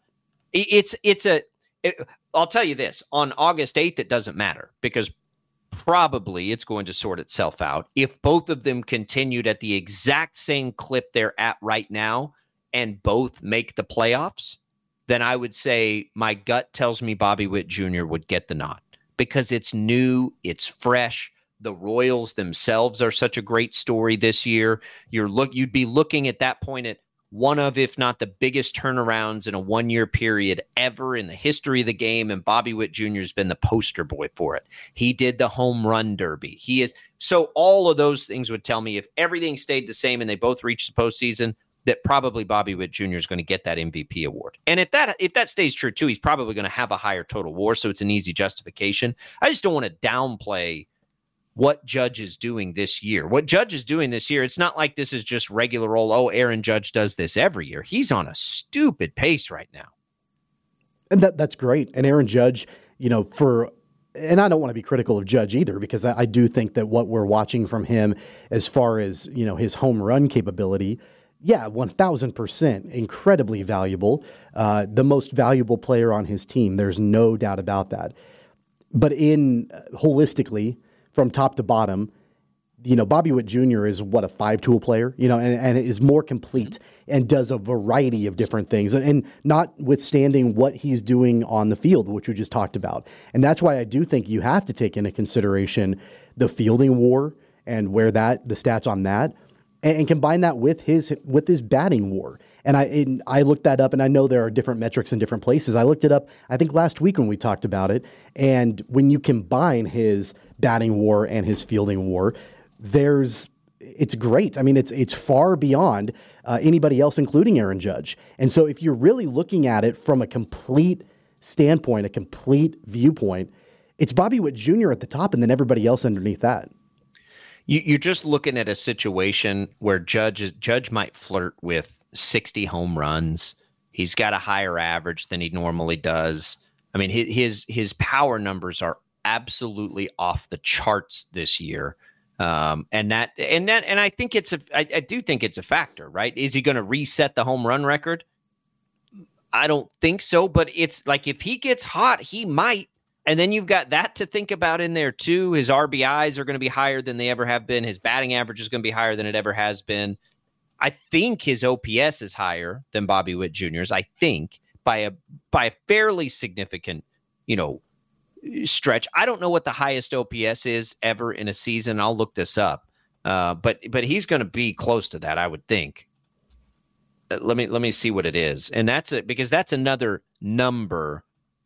I'll tell you this, on August 8th, it doesn't matter because probably it's going to sort itself out. If both of them continued at the exact same clip they're at right now and both make the playoffs, then I would say my gut tells me Bobby Witt Jr. would get the nod because it's new, it's fresh. The Royals themselves are such a great story this year. You'd be looking at that point at one of, if not the biggest turnarounds in a one-year period ever in the history of the game, and Bobby Witt Jr. has been the poster boy for it. He did the home run derby. So all of those things would tell me if everything stayed the same and they both reached the postseason, that probably Bobby Witt Jr. is going to get that MVP award. And if that stays true too, he's probably going to have a higher total WAR, so it's an easy justification. I just don't want to downplay what Judge is doing this year. What Judge is doing this year, it's not like this is just regular old, Aaron Judge does this every year. He's on a stupid pace right now. And that's great. And Aaron Judge, and I don't want to be critical of Judge either, because I do think that what we're watching from him as far as, his home run capability, 1,000%, incredibly valuable, the most valuable player on his team. There's no doubt about that. But holistically, from top to bottom, Bobby Witt Jr. is a 5-tool player, and is more complete and does a variety of different things, and notwithstanding what he's doing on the field, which we just talked about. And that's why I do think you have to take into consideration the fielding WAR and the stats on that, and combine that with his batting WAR. And I looked that up, and I know there are different metrics in different places. I looked it up, I think, last week when we talked about it. And when you combine his batting WAR and his fielding WAR, it's great. I mean, it's far beyond anybody else, including Aaron Judge. And so if you're really looking at it from a complete standpoint, a complete viewpoint, it's Bobby Witt Jr. at the top and then everybody else underneath that. You're just looking at a situation where Judge might flirt with 60 home runs. He's got a higher average than he normally does. I mean, his power numbers are absolutely off the charts this year. And I think I do think it's a factor, right? Is he going to reset the home run record? I don't think so, but it's like if he gets hot, he might. And then you've got that to think about in there too. His RBIs are going to be higher than they ever have been. His batting average is going to be higher than it ever has been. I think his OPS is higher than Bobby Witt Jr.'s. I think by a fairly significant, stretch. I don't know what the highest OPS is ever in a season. I'll look this up. But he's going to be close to that, I would think. Let me see what it is. And that's it, because that's another number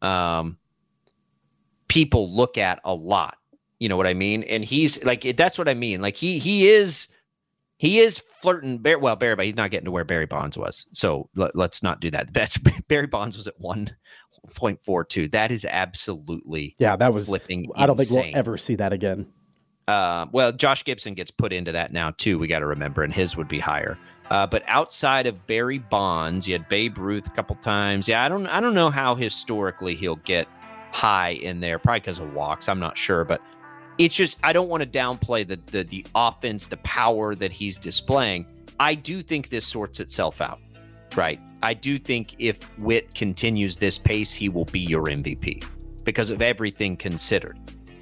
people look at a lot. You know what I mean? And he's like, that's what I mean. Like he is flirting. Well, Barry, he's not getting to where Barry Bonds was. So let's not do that. Barry Bonds was at 1.42. That is absolutely that was flipping. I don't insane. think we'll ever see that again. Well, Josh Gibson gets put into that now too. We got to remember, and his would be higher. But outside of Barry Bonds, you had Babe Ruth a couple times. Yeah, I don't know how historically he'll get high in there. Probably because of walks. I'm not sure, but it's just I don't want to downplay the offense, the power that he's displaying. I do think this sorts itself out, right? I do think if Witt continues this pace, he will be your MVP because of everything considered.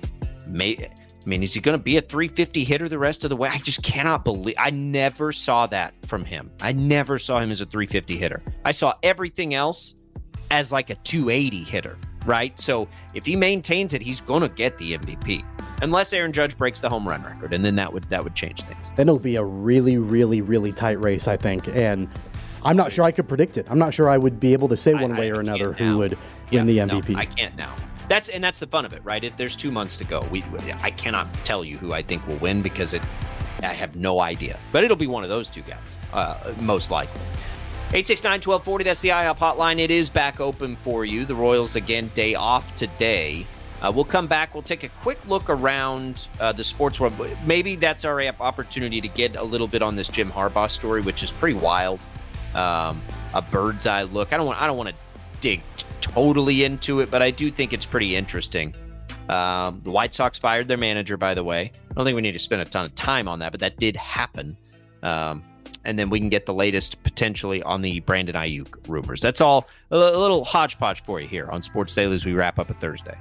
Is he going to be a 350 hitter the rest of the way? I just cannot believe. I never saw that from him. I never saw him as a 350 hitter. I saw everything else as like a 280 hitter, right? So if he maintains it, he's going to get the MVP. Unless Aaron Judge breaks the home run record, and then that would change things. Then it'll be a really, really, really tight race, I think. And I'm not sure I could predict it. I'm not sure I would be able to say one way or another who would win the MVP. No, I can't now. That's the fun of it, right? There's 2 months to go. I cannot tell you who I think will win because I have no idea. But it'll be one of those two guys, most likely. 869-1240, that's the IHOP hotline. It is back open for you. The Royals, again, day off today. We'll come back. We'll take a quick look around the sports world. Maybe that's our opportunity to get a little bit on this Jim Harbaugh story, which is pretty wild. A bird's eye look. I don't want to dig totally into it, but I do think it's pretty interesting. The White Sox fired their manager, by the way. I don't think we need to spend a ton of time on that, but that did happen. And then we can get the latest potentially on the Brandon Ayuk rumors. That's all a little hodgepodge for you here on Sports Daily as we wrap up a Thursday.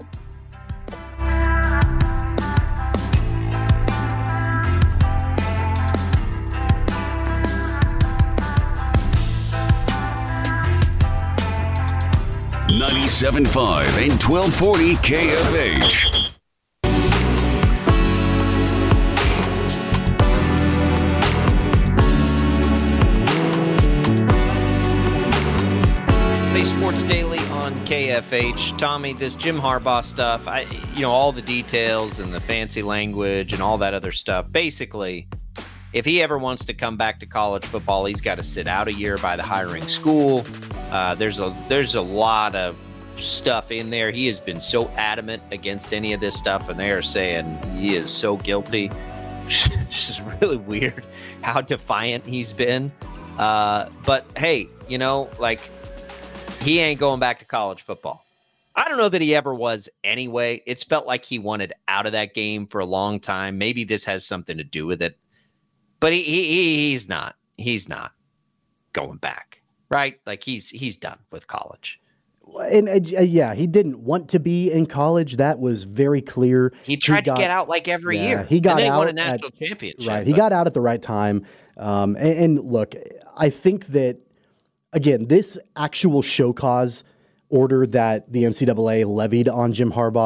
.97.5 and 1240 KFH. Sports Daily on KFH. Tommy, this Jim Harbaugh stuff, all the details and the fancy language and all that other stuff. Basically, if he ever wants to come back to college football, he's got to sit out a year by the hiring school. There's a lot of stuff in there. He has been so adamant against any of this stuff, and they are saying he is so guilty. It's just really weird how defiant he's been. But hey, he ain't going back to college football. I don't know that he ever was anyway. It's felt like he wanted out of that game for a long time. Maybe this has something to do with it. But he's not. He's not going back, right? Like he's done with college. And he didn't want to be in college. That was very clear. He tried to get out like every year. He got and then out. He won a national championship. Right. He got out at the right time. And look, I think that, again, this actual show cause order that the NCAA levied on Jim Harbaugh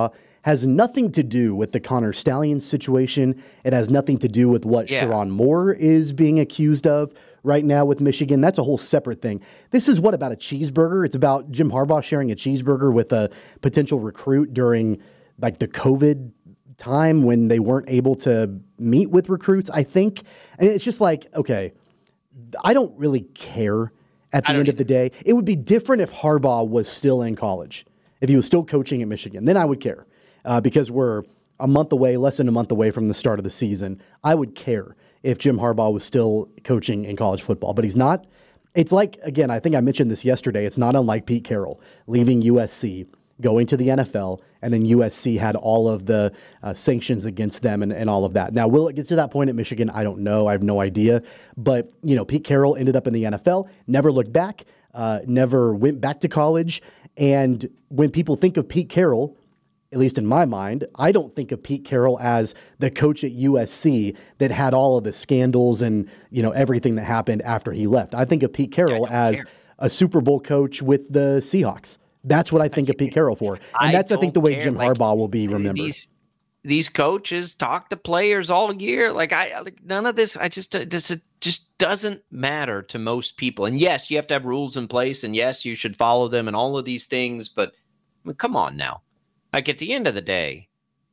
has nothing to do with the Connor Stallions situation. It has nothing to do with what Sherrone Moore is being accused of right now with Michigan. That's a whole separate thing. This is about a cheeseburger. It's about Jim Harbaugh sharing a cheeseburger with a potential recruit during like the COVID time when they weren't able to meet with recruits, I think. And it's just like, okay, I don't really care at the end of the day. It would be different if Harbaugh was still in college, if he was still coaching at Michigan. Then I would care because we're less than a month away from the start of the season. I would care if Jim Harbaugh was still coaching in college football, but he's not. It's like, again, I think I mentioned this yesterday. It's not unlike Pete Carroll leaving USC, going to the NFL, and then USC had all of the sanctions against them and all of that. Now, will it get to that point at Michigan? I don't know. I have no idea. But, Pete Carroll ended up in the NFL, never looked back, never went back to college. And when people think of Pete Carroll, at least in my mind, I don't think of Pete Carroll as the coach at USC that had all of the scandals and, everything that happened after he left. I think of Pete Carroll as a Super Bowl coach with the Seahawks. That's what I think of Pete Carroll for. And that's, I think, the way Jim Harbaugh will be remembered. These coaches talk to players all year. None of this, it just doesn't matter to most people. And yes, you have to have rules in place, and yes, you should follow them and all of these things. But come on now. Like at the end of the day,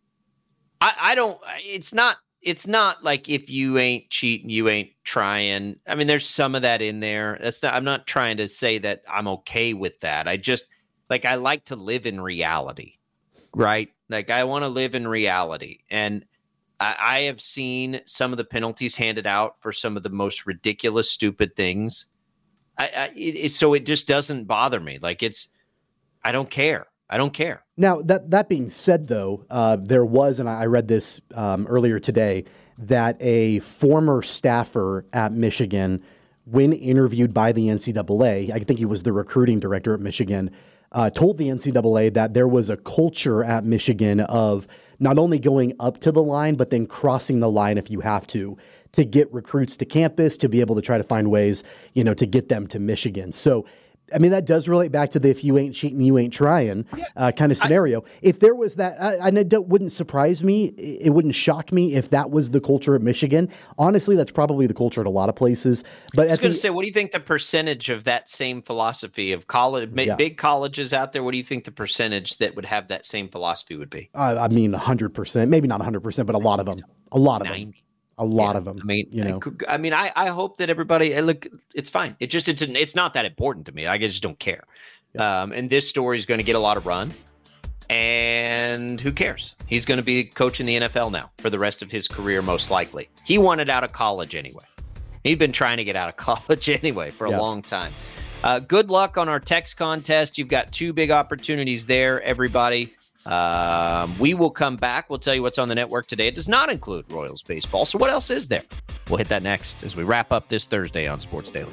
it's not like if you ain't cheating, you ain't trying. I mean, there's some of that in there. I'm not trying to say that I'm okay with that. I like to live in reality, right? Like I want to live in reality. And I have seen some of the penalties handed out for some of the most ridiculous, stupid things. So it just doesn't bother me. I don't care. I don't care. Now, that being said, though, there was, and I read this earlier today, that a former staffer at Michigan, when interviewed by the NCAA, I think he was the recruiting director at Michigan, told the NCAA that there was a culture at Michigan of not only going up to the line, but then crossing the line if you have to get recruits to campus, to be able to try to find ways, to get them to Michigan. So, I mean, that does relate back to the if you ain't cheating, you ain't trying kind of scenario. If there was that, and it wouldn't surprise me, it wouldn't shock me if that was the culture at Michigan. Honestly, that's probably the culture at a lot of places. But I was going to say, what do you think the percentage of that same philosophy of college, big colleges out there, what do you think the percentage that would have that same philosophy would be? I mean, 100%, maybe not 100%, but a lot of them. A lot of them. A lot of them. I mean, I hope that everybody look. It's fine. It's not that important to me. I just don't care. Yeah. And this story is going to get a lot of run. And who cares? He's going to be coaching the NFL now for the rest of his career, most likely. He wanted out of college anyway. He'd been trying to get out of college anyway for a long time. Good luck on our text contest. You've got 2 big opportunities there, everybody. We will come back. We'll tell you what's on the network today. It does not include Royals baseball. So what else is there? We'll hit that next as we wrap up this Thursday on Sports Daily.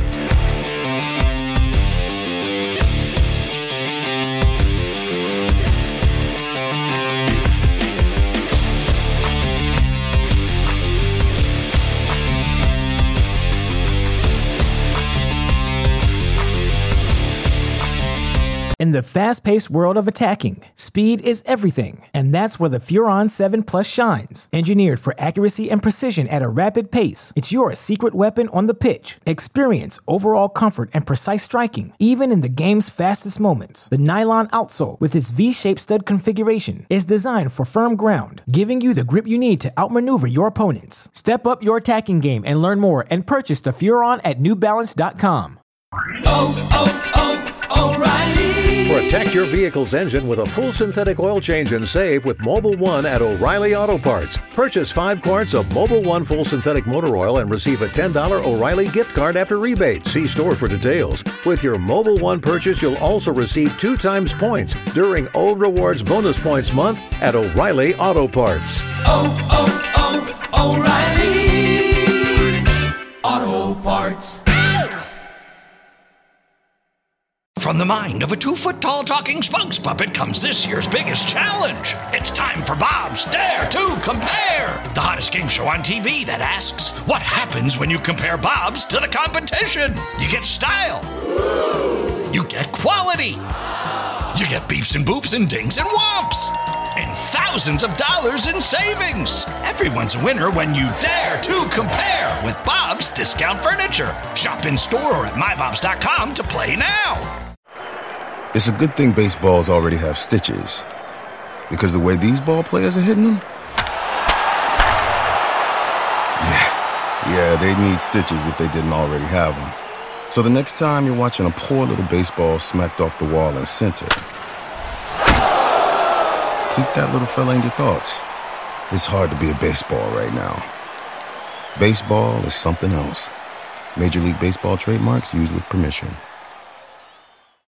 In the fast-paced world of attacking, speed is everything, and that's where the Furon 7 Plus shines. Engineered for accuracy and precision at a rapid pace, it's your secret weapon on the pitch. Experience overall comfort and precise striking, even in the game's fastest moments. The nylon outsole, with its V-shaped stud configuration, is designed for firm ground, giving you the grip you need to outmaneuver your opponents. Step up your attacking game and learn more and purchase the Furon at NewBalance.com. O'Reilly. Protect your vehicle's engine with a full synthetic oil change and save with Mobil 1 at O'Reilly Auto Parts. Purchase 5 quarts of Mobil 1 full synthetic motor oil and receive a $10 O'Reilly gift card after rebate. See store for details. With your Mobil 1 purchase, you'll also receive 2 times points during Old Rewards Bonus Points Month at O'Reilly Auto Parts. O'Reilly Auto Parts. From the mind of a 2-foot-tall talking spokes puppet comes this year's biggest challenge. It's time for Bob's Dare to Compare, the hottest game show on TV that asks, what happens when you compare Bob's to the competition? You get style. You get quality. You get beeps and boops and dings and whomps. and thousands of dollars in savings. Everyone's a winner when you dare to compare with Bob's Discount Furniture. Shop in store or at mybobs.com to play now. It's a good thing baseballs already have stitches, because the way these ball players are hitting them, yeah, they need stitches if they didn't already have them. So the next time you're watching a poor little baseball smacked off the wall in center, keep that little fella in your thoughts. It's hard to be a baseball right now. Baseball is something else. Major League Baseball trademarks used with permission.